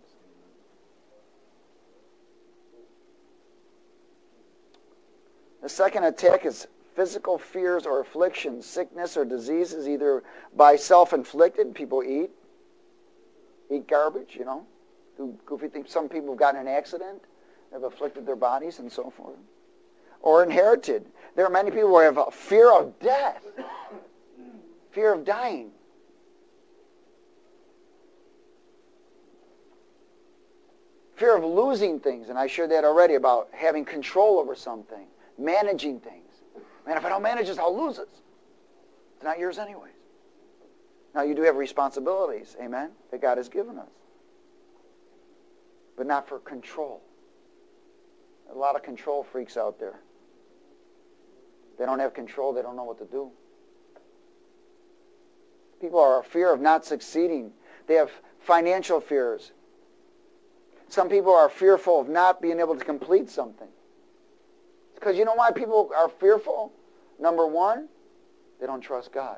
The second attack is physical fears or afflictions, sickness or diseases, either by self-inflicted. People eat, eat garbage, you know, do goofy things. Some people have gotten an accident, have afflicted their bodies and so forth. Or inherited. There are many people who have a fear of death, fear of dying. Fear of losing things, and I shared that already about having control over something, managing things. Man, if I don't manage this, I'll lose it. It's not yours anyways. Now, you do have responsibilities, amen, that God has given us. But not for control. A lot of control freaks out there. They don't have control. They don't know what to do. People are a fear of not succeeding. They have financial fears. Some people are fearful of not being able to complete something. Because you know why people are fearful? Number one, they don't trust God.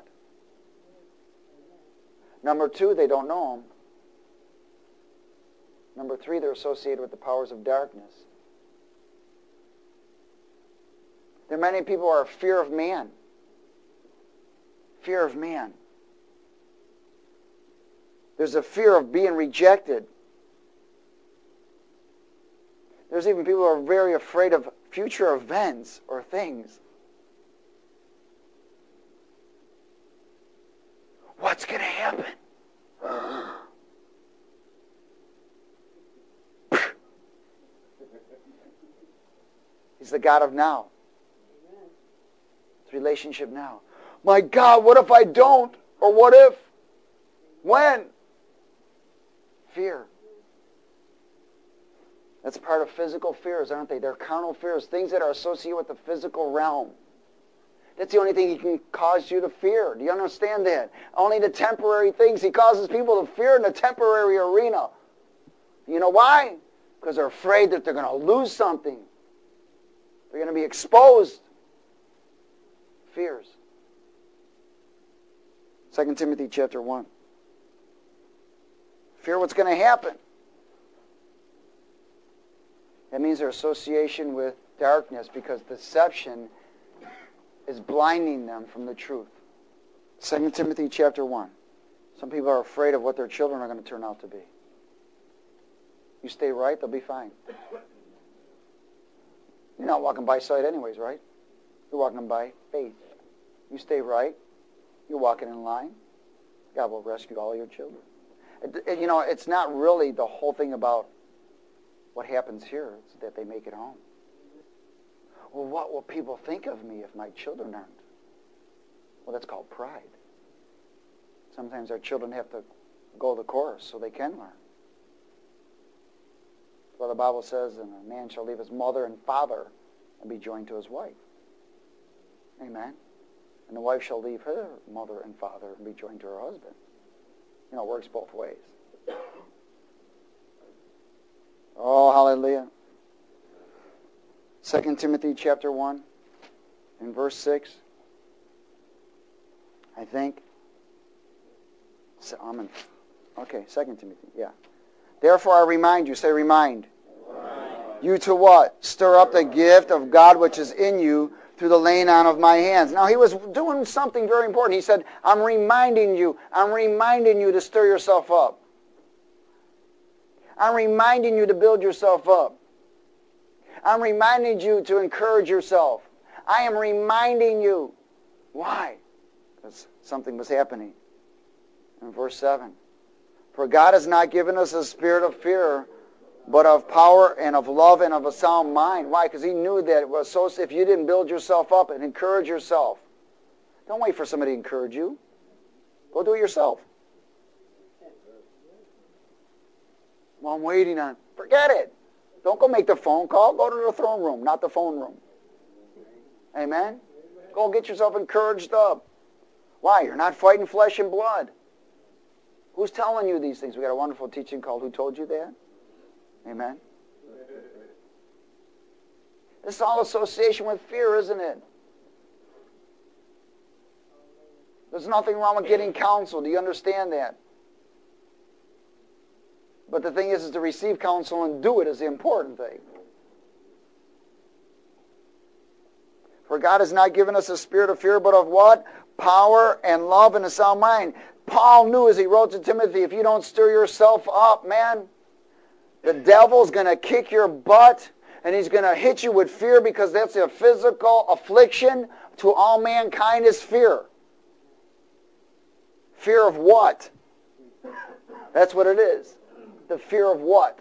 Number two, they don't know Him. Number three, they're associated with the powers of darkness. There are many people who are fear of man. Fear of man. There's a fear of being rejected. There's even people who are very afraid of future events or things. What's going to happen? He's the God of now. It's relationship now. My God, what if I don't? Or what if? When? Fear. That's part of physical fears, aren't they? They're carnal fears, things that are associated with the physical realm. That's the only thing He can cause you to fear. Do you understand that? Only the temporary things. He causes people to fear in the temporary arena. You know why? Because they're afraid that they're going to lose something. They're going to be exposed. Fears. Second Timothy chapter one. Fear what's going to happen. That means their association with darkness, because deception is blinding them from the truth. Second Timothy chapter one. Some people are afraid of what their children are going to turn out to be. You stay right, they'll be fine. You're not walking by sight anyways, right? You're walking by faith. You stay right, you're walking in line, God will rescue all your children. It, it, you know, it's not really the whole thing about what happens here. It's that they make it home. Well, what will people think of me if my children aren't? Well, that's called pride. Sometimes our children have to go the course so they can learn. Well, the Bible says, and a man shall leave his mother and father and be joined to his wife. Amen. And the wife shall leave her mother and father and be joined to her husband. You know, it works both ways. Oh, hallelujah. Second Timothy chapter one and verse six. I think. So I'm in, okay, Second Timothy, yeah. Therefore I remind you, say remind. Remind. You to what? Stir up the gift of God which is in you through the laying on of my hands. Now he was doing something very important. He said, I'm reminding you, I'm reminding you to stir yourself up. I'm reminding you to build yourself up. I'm reminding you to encourage yourself. I am reminding you. Why? Because something was happening. In verse seven. For God has not given us a spirit of fear, but of power and of love and of a sound mind. Why? Because He knew that it was so. If you didn't build yourself up and encourage yourself, don't wait for somebody to encourage you. Go do it yourself. Well, I'm waiting on. Forget it. Don't go make the phone call. Go to the throne room, not the phone room. Amen? Go get yourself encouraged up. Why? You're not fighting flesh and blood. Who's telling you these things? We got a wonderful teaching called Who Told You That? Amen? This is all association with fear, isn't it? There's nothing wrong with getting counsel. Do you understand that? But the thing is, is to receive counsel and do it is the important thing. For God has not given us a spirit of fear, but of what? Power and love and a sound mind. Paul knew as he wrote to Timothy, if you don't stir yourself up, man, the devil's going to kick your butt. And he's going to hit you with fear because that's a physical affliction to all mankind is fear. Fear of what? That's what it is. The fear of what?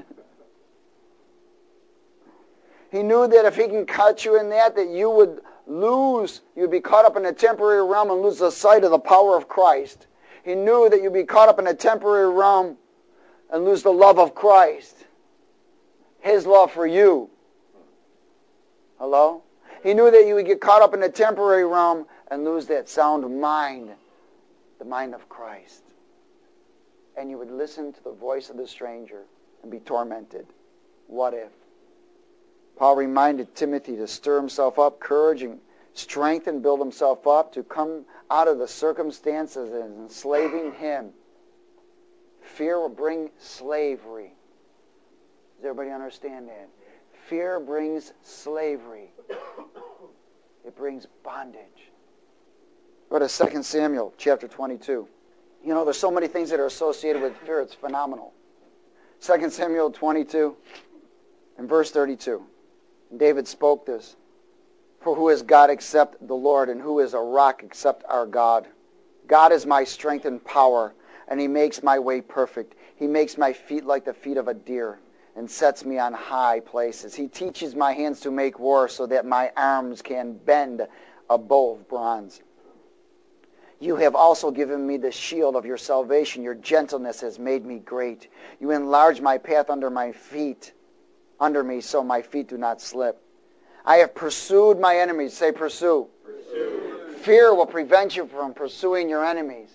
He knew that if he can cut you in that, that you would lose, you'd be caught up in a temporary realm and lose the sight of the power of Christ. He knew that you'd be caught up in a temporary realm and lose the love of Christ. His love for you. Hello? He knew that you would get caught up in a temporary realm and lose that sound mind, the mind of Christ. And you would listen to the voice of the stranger and be tormented. What if? Paul reminded Timothy to stir himself up, courage and strength, and build himself up to come out of the circumstances that is enslaving him. Fear will bring slavery. Does everybody understand that? Fear brings slavery. It brings bondage. Go to Second Samuel chapter twenty-two. You know, there's so many things that are associated with fear. It's phenomenal. Second Samuel twenty-two and verse thirty-two. David spoke this. For who is God except the Lord, and who is a rock except our God? God is my strength and power, and he makes my way perfect. He makes my feet like the feet of a deer, and sets me on high places. He teaches my hands to make war, so that my arms can bend a bow of bronze. You have also given me the shield of your salvation. Your gentleness has made me great. You enlarge my path under my feet, under me, so my feet do not slip. I have pursued my enemies. Say pursue. Pursue. Fear will prevent you from pursuing your enemies.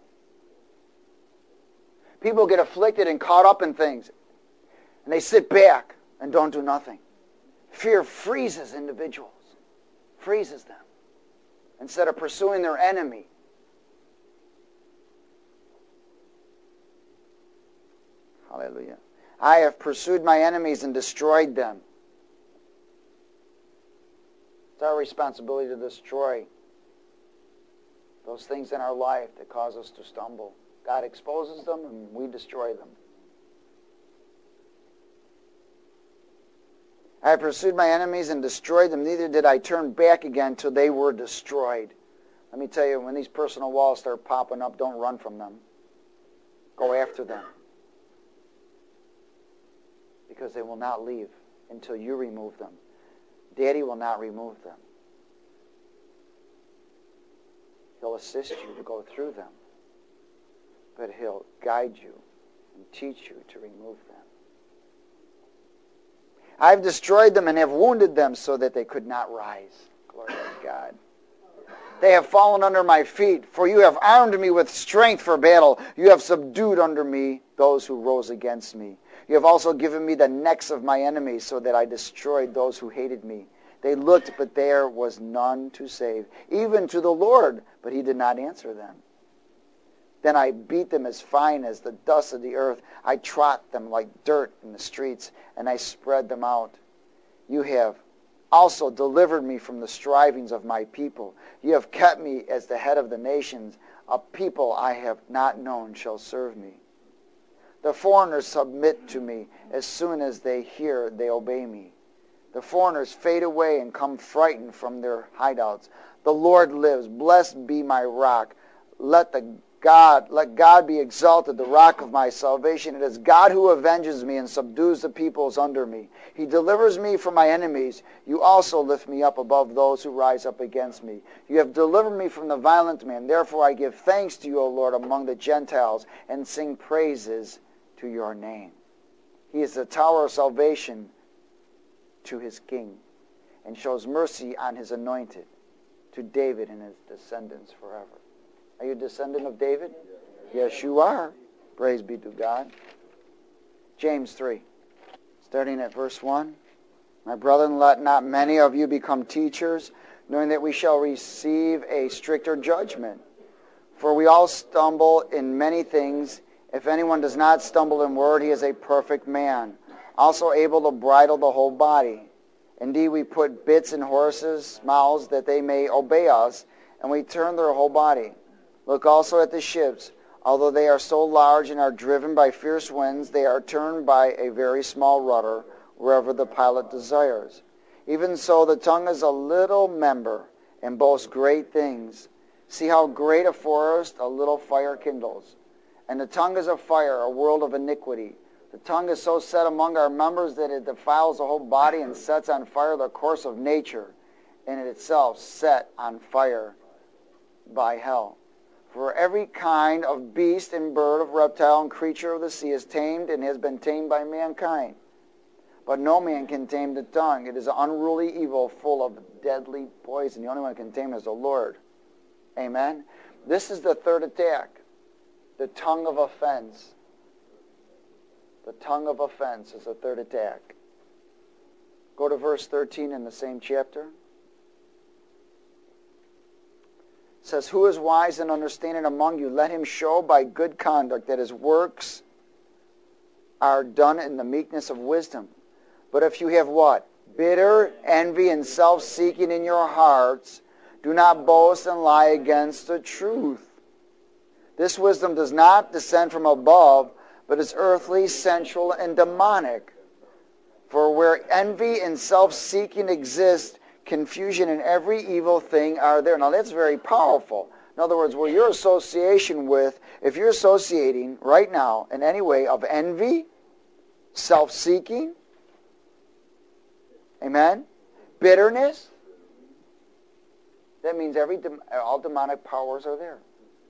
People get afflicted and caught up in things, and they sit back and don't do nothing. Fear freezes individuals, freezes them, instead of pursuing their enemy. Hallelujah. I have pursued my enemies and destroyed them. It's our responsibility to destroy those things in our life that cause us to stumble. God exposes them and we destroy them. I have pursued my enemies and destroyed them. Neither did I turn back again till they were destroyed. Let me tell you, when these personal walls start popping up, don't run from them. Go after them. Because they will not leave until you remove them. Daddy will not remove them. He'll assist you to go through them. But he'll guide you and teach you to remove them. I've destroyed them and have wounded them so that they could not rise. Glory to God. They have fallen under my feet, for you have armed me with strength for battle. You have subdued under me those who rose against me. You have also given me the necks of my enemies, so that I destroyed those who hated me. They looked, but there was none to save, even to the Lord, but he did not answer them. Then I beat them as fine as the dust of the earth. I trot them like dirt in the streets, and I spread them out. You have also delivered me from the strivings of my people. You have kept me as the head of the nations. A people I have not known shall serve me. The foreigners submit to me. As soon as they hear, they obey me. The foreigners fade away and come frightened from their hideouts. The Lord lives. Blessed be my rock. Let the God, let God be exalted, the rock of my salvation. It is God who avenges me and subdues the peoples under me. He delivers me from my enemies. You also lift me up above those who rise up against me. You have delivered me from the violent man. Therefore I give thanks to you, O Lord, among the Gentiles, and sing praises to your name. He is the tower of salvation to his king, and shows mercy on his anointed, to David and his descendants forever. Are you a descendant of David? Yes, you are. Praise be to God. James three, starting at verse one. My brethren, let not many of you become teachers, knowing that we shall receive a stricter judgment. For we all stumble in many things. If anyone does not stumble in word, he is a perfect man, also able to bridle the whole body. Indeed, we put bits in horses' mouths that they may obey us, and we turn their whole body. Look also at the ships. Although they are so large and are driven by fierce winds, they are turned by a very small rudder, wherever the pilot desires. Even so, the tongue is a little member and boasts great things. See how great a forest a little fire kindles. And the tongue is a fire, a world of iniquity. The tongue is so set among our members that it defiles the whole body and sets on fire the course of nature, and it itself set on fire by hell. For every kind of beast and bird, of reptile and creature of the sea is tamed and has been tamed by mankind. But no man can tame the tongue. It is an unruly evil full of deadly poison. The only one who can tame it is the Lord. Amen? This is the third attack. The tongue of offense. The tongue of offense is the third attack. Go to verse thirteen in the same chapter. It says, who is wise and understanding among you? Let him show by good conduct that his works are done in the meekness of wisdom. But if you have what? Bitter envy and self-seeking in your hearts, do not boast and lie against the truth. This wisdom does not descend from above, but is earthly, sensual, and demonic. For where envy and self-seeking exist, confusion and every evil thing are there. Now that's very powerful. In other words, where your association with, if you're associating right now in any way of envy, self-seeking, amen, bitterness, that means every all demonic powers are there.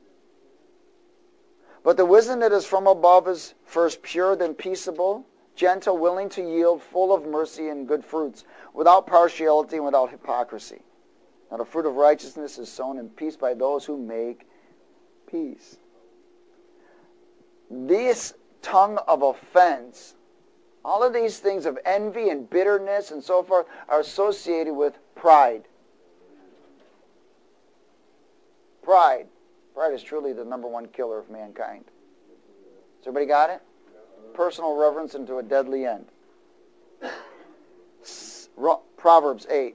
But the wisdom that is from above is first pure, then peaceable, gentle, willing to yield, full of mercy and good fruits, without partiality and without hypocrisy. Now the fruit of righteousness is sown in peace by those who make peace. This tongue of offense, all of these things of envy and bitterness and so forth, are associated with pride. Pride. Pride is truly the number one killer of mankind. Has everybody got it? Personal reverence into a deadly end. Proverbs eight.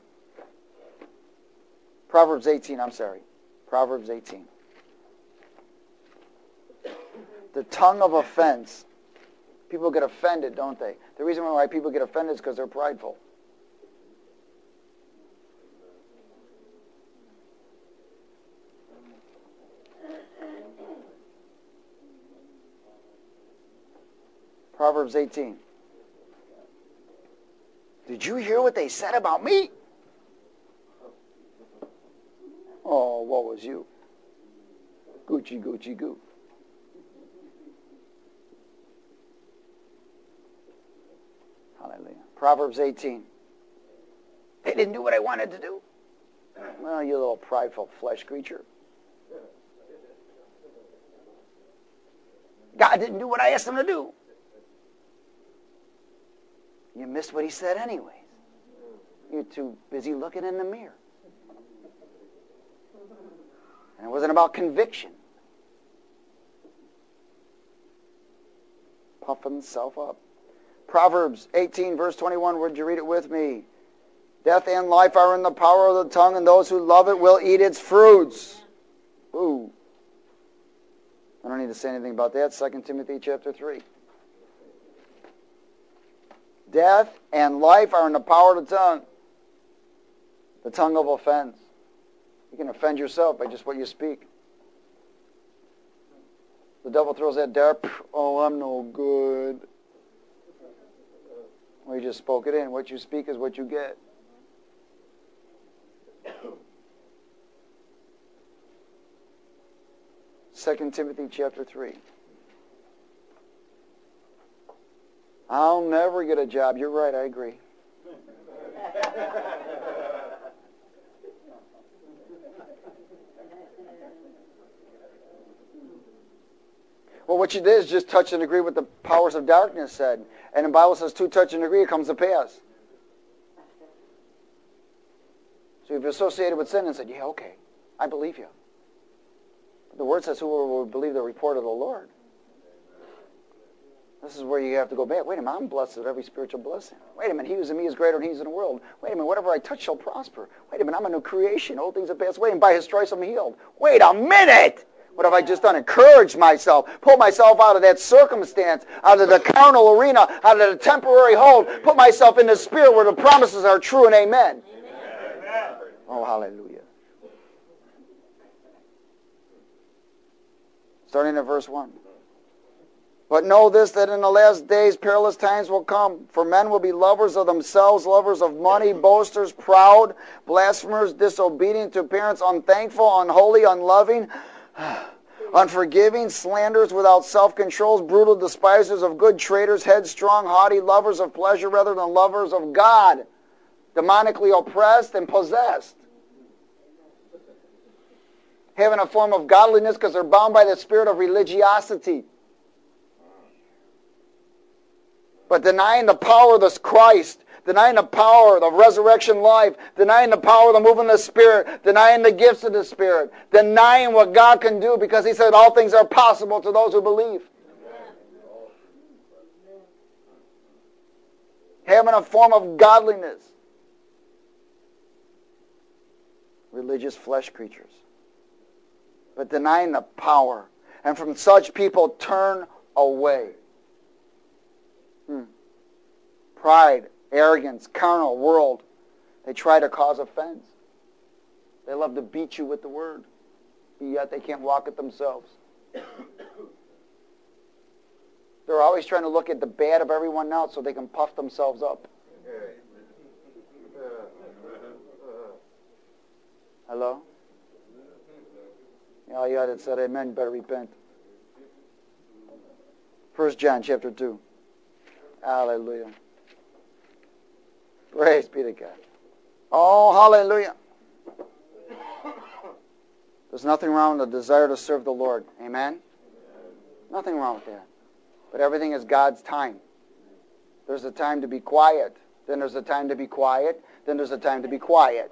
Proverbs eighteen, I'm sorry. Proverbs eighteen. The tongue of offense. People get offended, don't they? The reason why people get offended is because they're prideful. Proverbs eighteen. Did you hear what they said about me? Oh, what was you? Gucci, Gucci, goo. Hallelujah. Proverbs eighteen. They didn't do what I wanted to do. Well, you little prideful flesh creature. God didn't do what I asked him to do. You missed what he said anyways. You're too busy looking in the mirror. And it wasn't about conviction. Puffing himself up. Proverbs eighteen, verse twenty-one, would you read it with me? Death and life are in the power of the tongue, and those who love it will eat its fruits. Ooh. I don't need to say anything about that. Second Timothy chapter three. Death and life are in the power of the tongue. The tongue of offense. You can offend yourself by just what you speak. The devil throws that dart. Oh, I'm no good. Well, you just spoke it in. What you speak is what you get. Second Timothy chapter three. I'll never get a job. You're right, I agree. Well, what you did is just touch and agree with the powers of darkness said. And the Bible says, two touch and agree, it comes to pass. So if you're associated with sin and said, yeah, okay, I believe you. But the word says, whoever will believe the report of the Lord. This is where you have to go back. Wait a minute, I'm blessed with every spiritual blessing. Wait a minute, he who's in me is greater than he who's in the world. Wait a minute, whatever I touch shall prosper. Wait a minute, I'm a new creation. Old things have passed away, and by his stripes I'm healed. Wait a minute! What have I just done? Encouraged myself. Pull myself out of that circumstance, out of the carnal arena, out of the temporary hold. Put myself in the spirit where the promises are true and amen. Amen. Oh, hallelujah. Starting at verse one. But know this, that in the last days perilous times will come. For men will be lovers of themselves, lovers of money, boasters, proud, blasphemers, disobedient to parents, unthankful, unholy, unloving, unforgiving, slanderers, without self-controls, brutal, despisers of good, traitors, headstrong, haughty, lovers of pleasure rather than lovers of God, demonically oppressed and possessed. Having a form of godliness because they're bound by the spirit of religiosity. But denying the power of this Christ, denying the power of resurrection life, denying the power of the movement of the Spirit, denying the gifts of the Spirit, denying what God can do because he said all things are possible to those who believe. Having a form of godliness. Religious flesh creatures. But denying the power. And from such people turn away. Hmm. Pride, arrogance, carnal, world. They try to cause offense. They love to beat you with the word. Yet they can't walk it themselves. They're always trying to look at the bad of everyone else so they can puff themselves up. Hello? All you that said amen, you better repent. First John chapter two. Hallelujah. Praise be to God. Oh, hallelujah. There's nothing wrong with the desire to serve the Lord. Amen? Nothing wrong with that. But everything is God's time. There's a time to be quiet. Then there's a time to be quiet. Then there's a time to be quiet.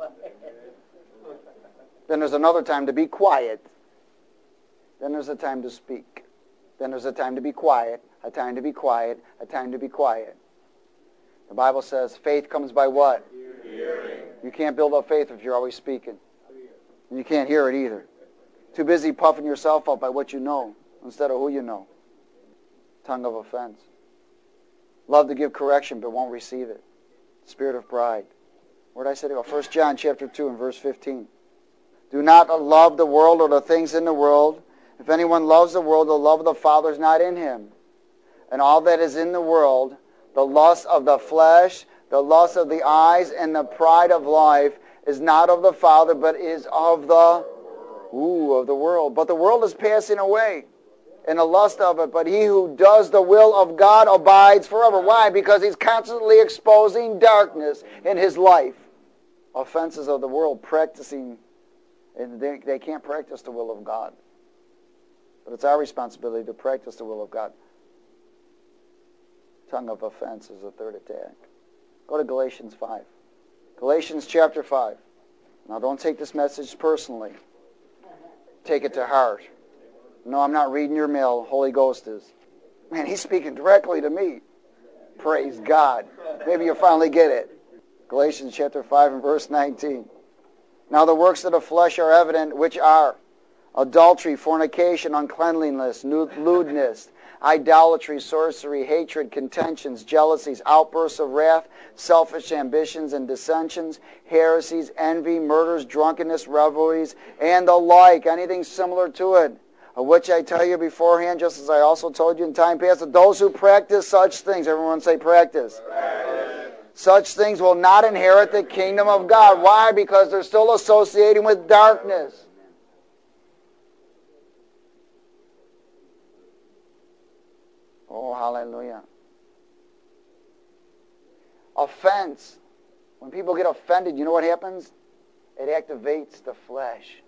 Then there's another time to be quiet. Then there's a time to speak. Then there's a time to be quiet, a time to be quiet, a time to be quiet. The Bible says faith comes by what? Hearing. You can't build up faith if you're always speaking. And you can't hear it either. Too busy puffing yourself up by what you know instead of who you know. Tongue of offense. Love to give correction but won't receive it. Spirit of pride. Where did I say to go? First John chapter two and verse fifteen. Do not love the world or the things in the world. If anyone loves the world, the love of the Father is not in him. And all that is in the world, the lust of the flesh, the lust of the eyes, and the pride of life, is not of the Father, but is of the, ooh, of the world. But the world is passing away, and the lust of it. But he who does the will of God abides forever. Why? Because he's constantly exposing darkness in his life. Offenses of the world, practicing, and they, they can't practice the will of God. But it's our responsibility to practice the will of God. Tongue of offense is the third attack. Go to Galatians five. Galatians chapter five. Now don't take this message personally. Take it to heart. No, I'm not reading your mail. Holy Ghost is. Man, he's speaking directly to me. Praise God. Maybe you'll finally get it. Galatians chapter five and verse nineteen. Now the works of the flesh are evident, which are adultery, fornication, uncleanliness, lewdness, idolatry, sorcery, hatred, contentions, jealousies, outbursts of wrath, selfish ambitions and dissensions, heresies, envy, murders, drunkenness, revelries, and the like, anything similar to it, of which I tell you beforehand, just as I also told you in time past, that those who practice such things, everyone say practice, practice. Such things will not inherit the kingdom of God. Why? Because they're still associating with darkness. Oh, hallelujah. Offense. When people get offended, you know what happens? It activates the flesh.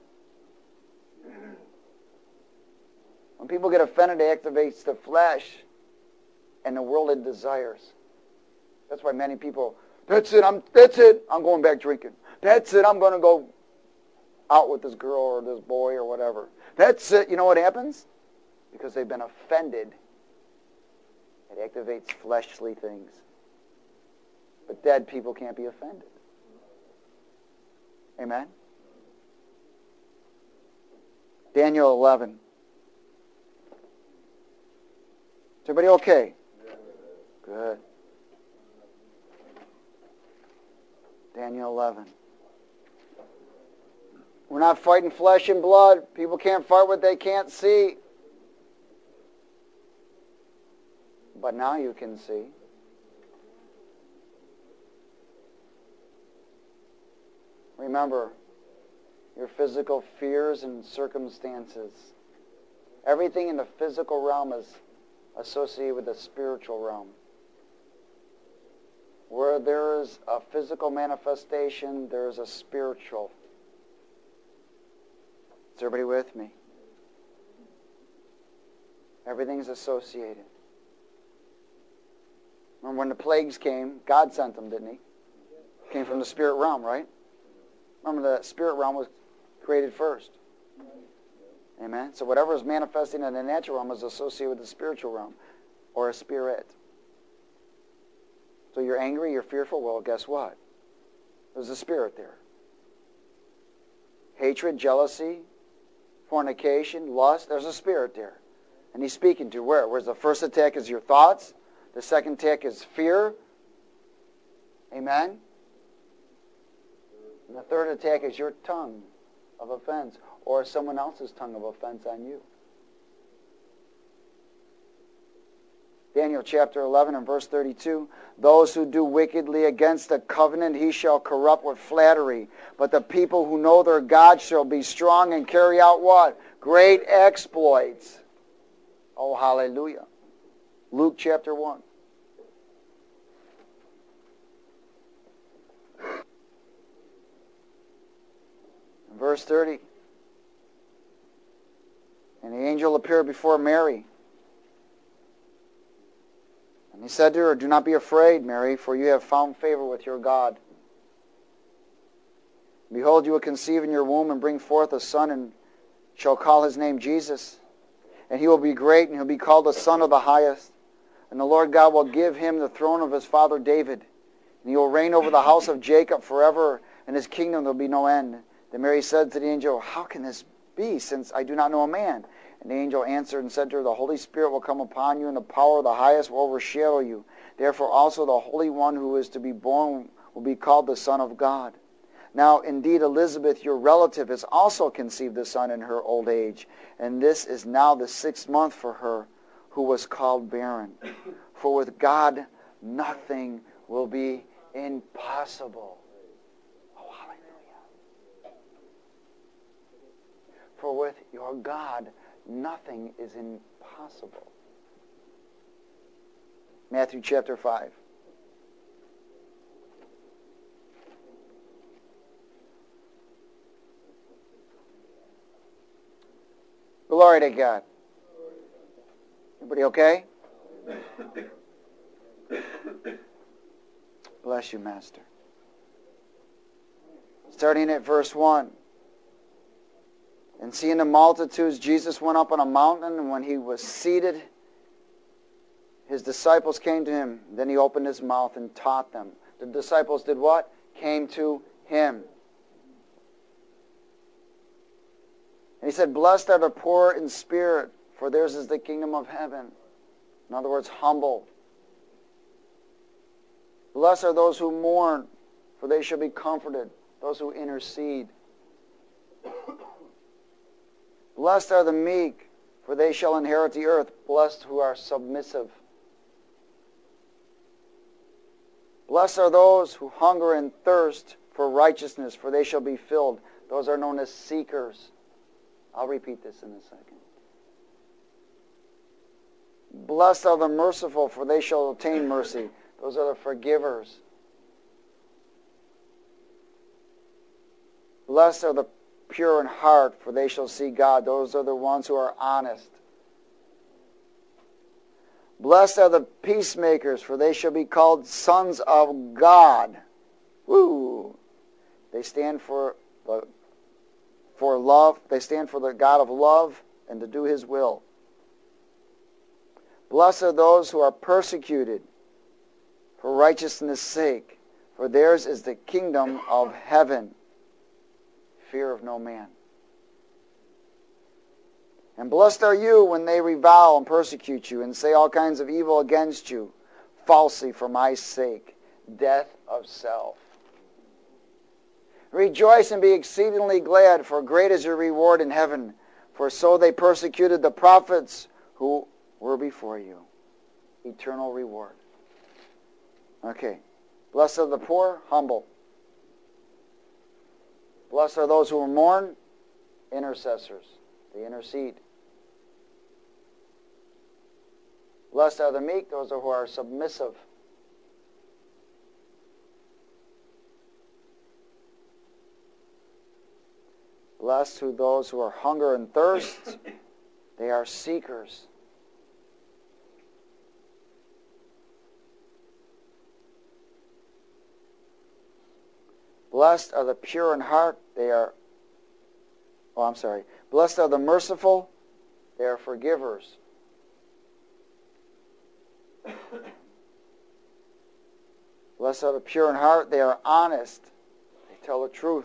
When people get offended, it activates the flesh and the worldly desires. That's why many people, that's it, I'm that's it, I'm going back drinking. That's it, I'm going to go out with this girl or this boy or whatever. That's it. You know what happens? Because they've been offended. It activates fleshly things. But dead people can't be offended. Amen? Daniel eleven. Is everybody okay? Good. Daniel eleven. We're not fighting flesh and blood. People can't fight what they can't see. But now you can see. Remember, your physical fears and circumstances. Everything in the physical realm is associated with the spiritual realm. Where there is a physical manifestation, there is a spiritual. Is everybody with me? Everything's associated. Remember when the plagues came, God sent them, didn't he? Came from the spirit realm, right? Remember the spirit realm was created first. Amen? So whatever is manifesting in the natural realm is associated with the spiritual realm, or a spirit. So you're angry, you're fearful, well, guess what? There's a spirit there. Hatred, jealousy, fornication, lust, there's a spirit there. And he's speaking to where? Whereas the first attack is your thoughts, the second attack is fear. Amen? And the third attack is your tongue of offense, or someone else's tongue of offense on you. Daniel chapter eleven and verse thirty-two, those who do wickedly against the covenant he shall corrupt with flattery. But the people who know their God shall be strong and carry out what? Great exploits. Oh, hallelujah. Luke chapter one. Verse thirty. And the angel appeared before Mary. And he said to her, do not be afraid, Mary, for you have found favor with your God. Behold, you will conceive in your womb and bring forth a son, and shall call his name Jesus. And he will be great, and he'll be called the Son of the Highest. And the Lord God will give him the throne of his father David. And he will reign over the house of Jacob forever, and his kingdom there will be no end. Then Mary said to the angel, how can this be, since I do not know a man? And the angel answered and said to her, the Holy Spirit will come upon you, and the power of the highest will overshadow you. Therefore also the Holy One who is to be born will be called the Son of God. Now indeed Elizabeth, your relative, has also conceived a son in her old age, and this is now the sixth month for her, who was called barren. For with God nothing will be impossible. For with your God, nothing is impossible. Matthew chapter five. Glory to God. Everybody okay? Bless you, Master. Starting at verse one. And seeing the multitudes, Jesus went up on a mountain, and when he was seated, his disciples came to him. Then he opened his mouth and taught them. The disciples did what? Came to him. And he said, blessed are the poor in spirit, for theirs is the kingdom of heaven. In other words, humble. Blessed are those who mourn, for they shall be comforted. Those who intercede. Blessed are the meek, for they shall inherit the earth. Blessed who are submissive. Blessed are those who hunger and thirst for righteousness, for they shall be filled. Those are known as seekers. I'll repeat this in a second. Blessed are the merciful, for they shall obtain mercy. Those are the forgivers. Blessed are the pure in heart, for they shall see God. Those are the ones who are honest. Blessed are the peacemakers, for they shall be called sons of God. Woo! They stand for the for love. They stand for the God of love and to do his will. Blessed are those who are persecuted for righteousness' sake, for theirs is the kingdom of heaven. Fear of no man. And blessed are you when they revile and persecute you and say all kinds of evil against you, falsely for my sake. Death of self. Rejoice and be exceedingly glad, for great is your reward in heaven. For so they persecuted the prophets who were before you. Eternal reward. Okay. Blessed are the poor, humble. Blessed are those who mourn, intercessors. They intercede. Blessed are the meek, those who are submissive. Blessed are those who are hunger and thirst. They are seekers. Blessed are the pure in heart. They are, oh, I'm sorry. Blessed are the merciful. They are forgivers. Blessed are the pure in heart. They are honest. They tell the truth.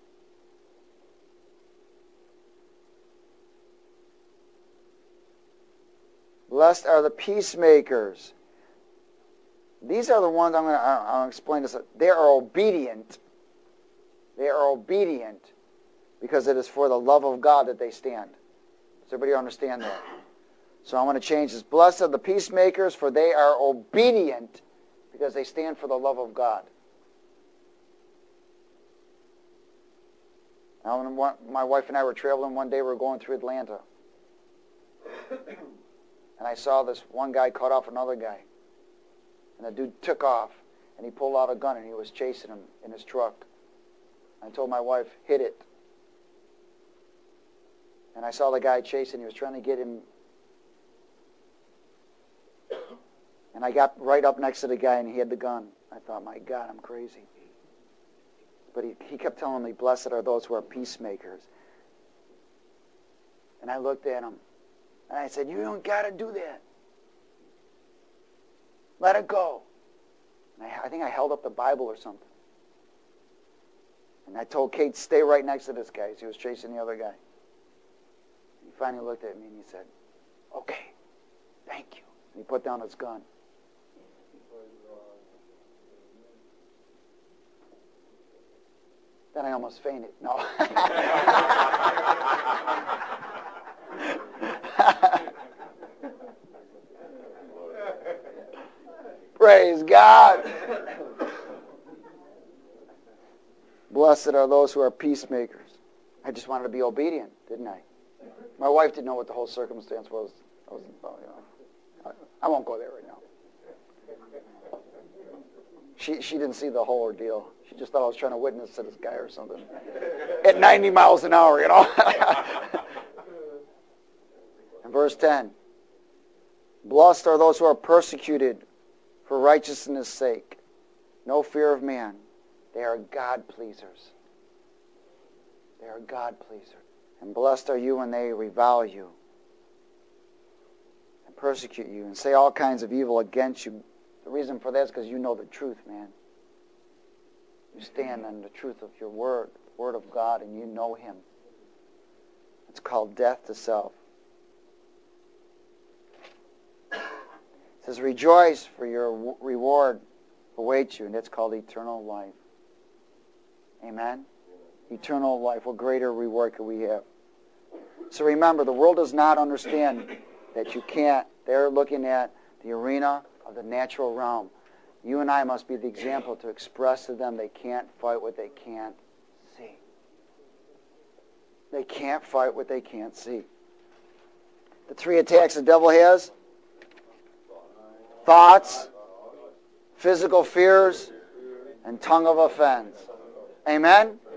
Blessed are the peacemakers. These are the ones I'm going to I'll explain this. They are obedient. They are obedient because it is for the love of God that they stand. Does everybody understand that? So I want to change this. Blessed are the peacemakers, for they are obedient because they stand for the love of God. Now, when one, my wife and I were traveling one day, we were going through Atlanta. And I saw this one guy cut off another guy. And the dude took off, and he pulled out a gun, and he was chasing him in his truck. I told my wife, hit it. And I saw the guy chasing. He was trying to get him. And I got right up next to the guy, and he had the gun. I thought, my God, I'm crazy. But he, he kept telling me, blessed are those who are peacemakers. And I looked at him, and I said, you don't got to do that. Let it go. And I, I think I held up the Bible or something. And I told Kate, stay right next to this guy. He was chasing the other guy. He finally looked at me and he said, okay, thank you. And he put down his gun. Then I almost fainted. No. Praise God. Blessed are those who are peacemakers. I just wanted to be obedient, didn't I? My wife didn't know what the whole circumstance was. I, was, you know, I won't go there right now. She she didn't see the whole ordeal. She just thought I was trying to witness to this guy or something. At ninety miles an hour, you know. And verse ten. Blessed are those who are persecuted for righteousness' sake. No fear of man. They are God pleasers. They are God pleasers. And blessed are you when they revile you and persecute you and say all kinds of evil against you. The reason for that is because you know the truth, man. You stand on the truth of your word, the word of God, and you know Him. It's called death to self. It says, rejoice, for your reward awaits you, and it's called eternal life. Amen? Eternal life. What greater reward could we have? So remember, the world does not understand that you can't. They're looking at the arena of the natural realm. You and I must be the example to express to them they can't fight what they can't see. They can't fight what they can't see. The three attacks the devil has: thoughts, physical fears, and tongue of offense. Amen?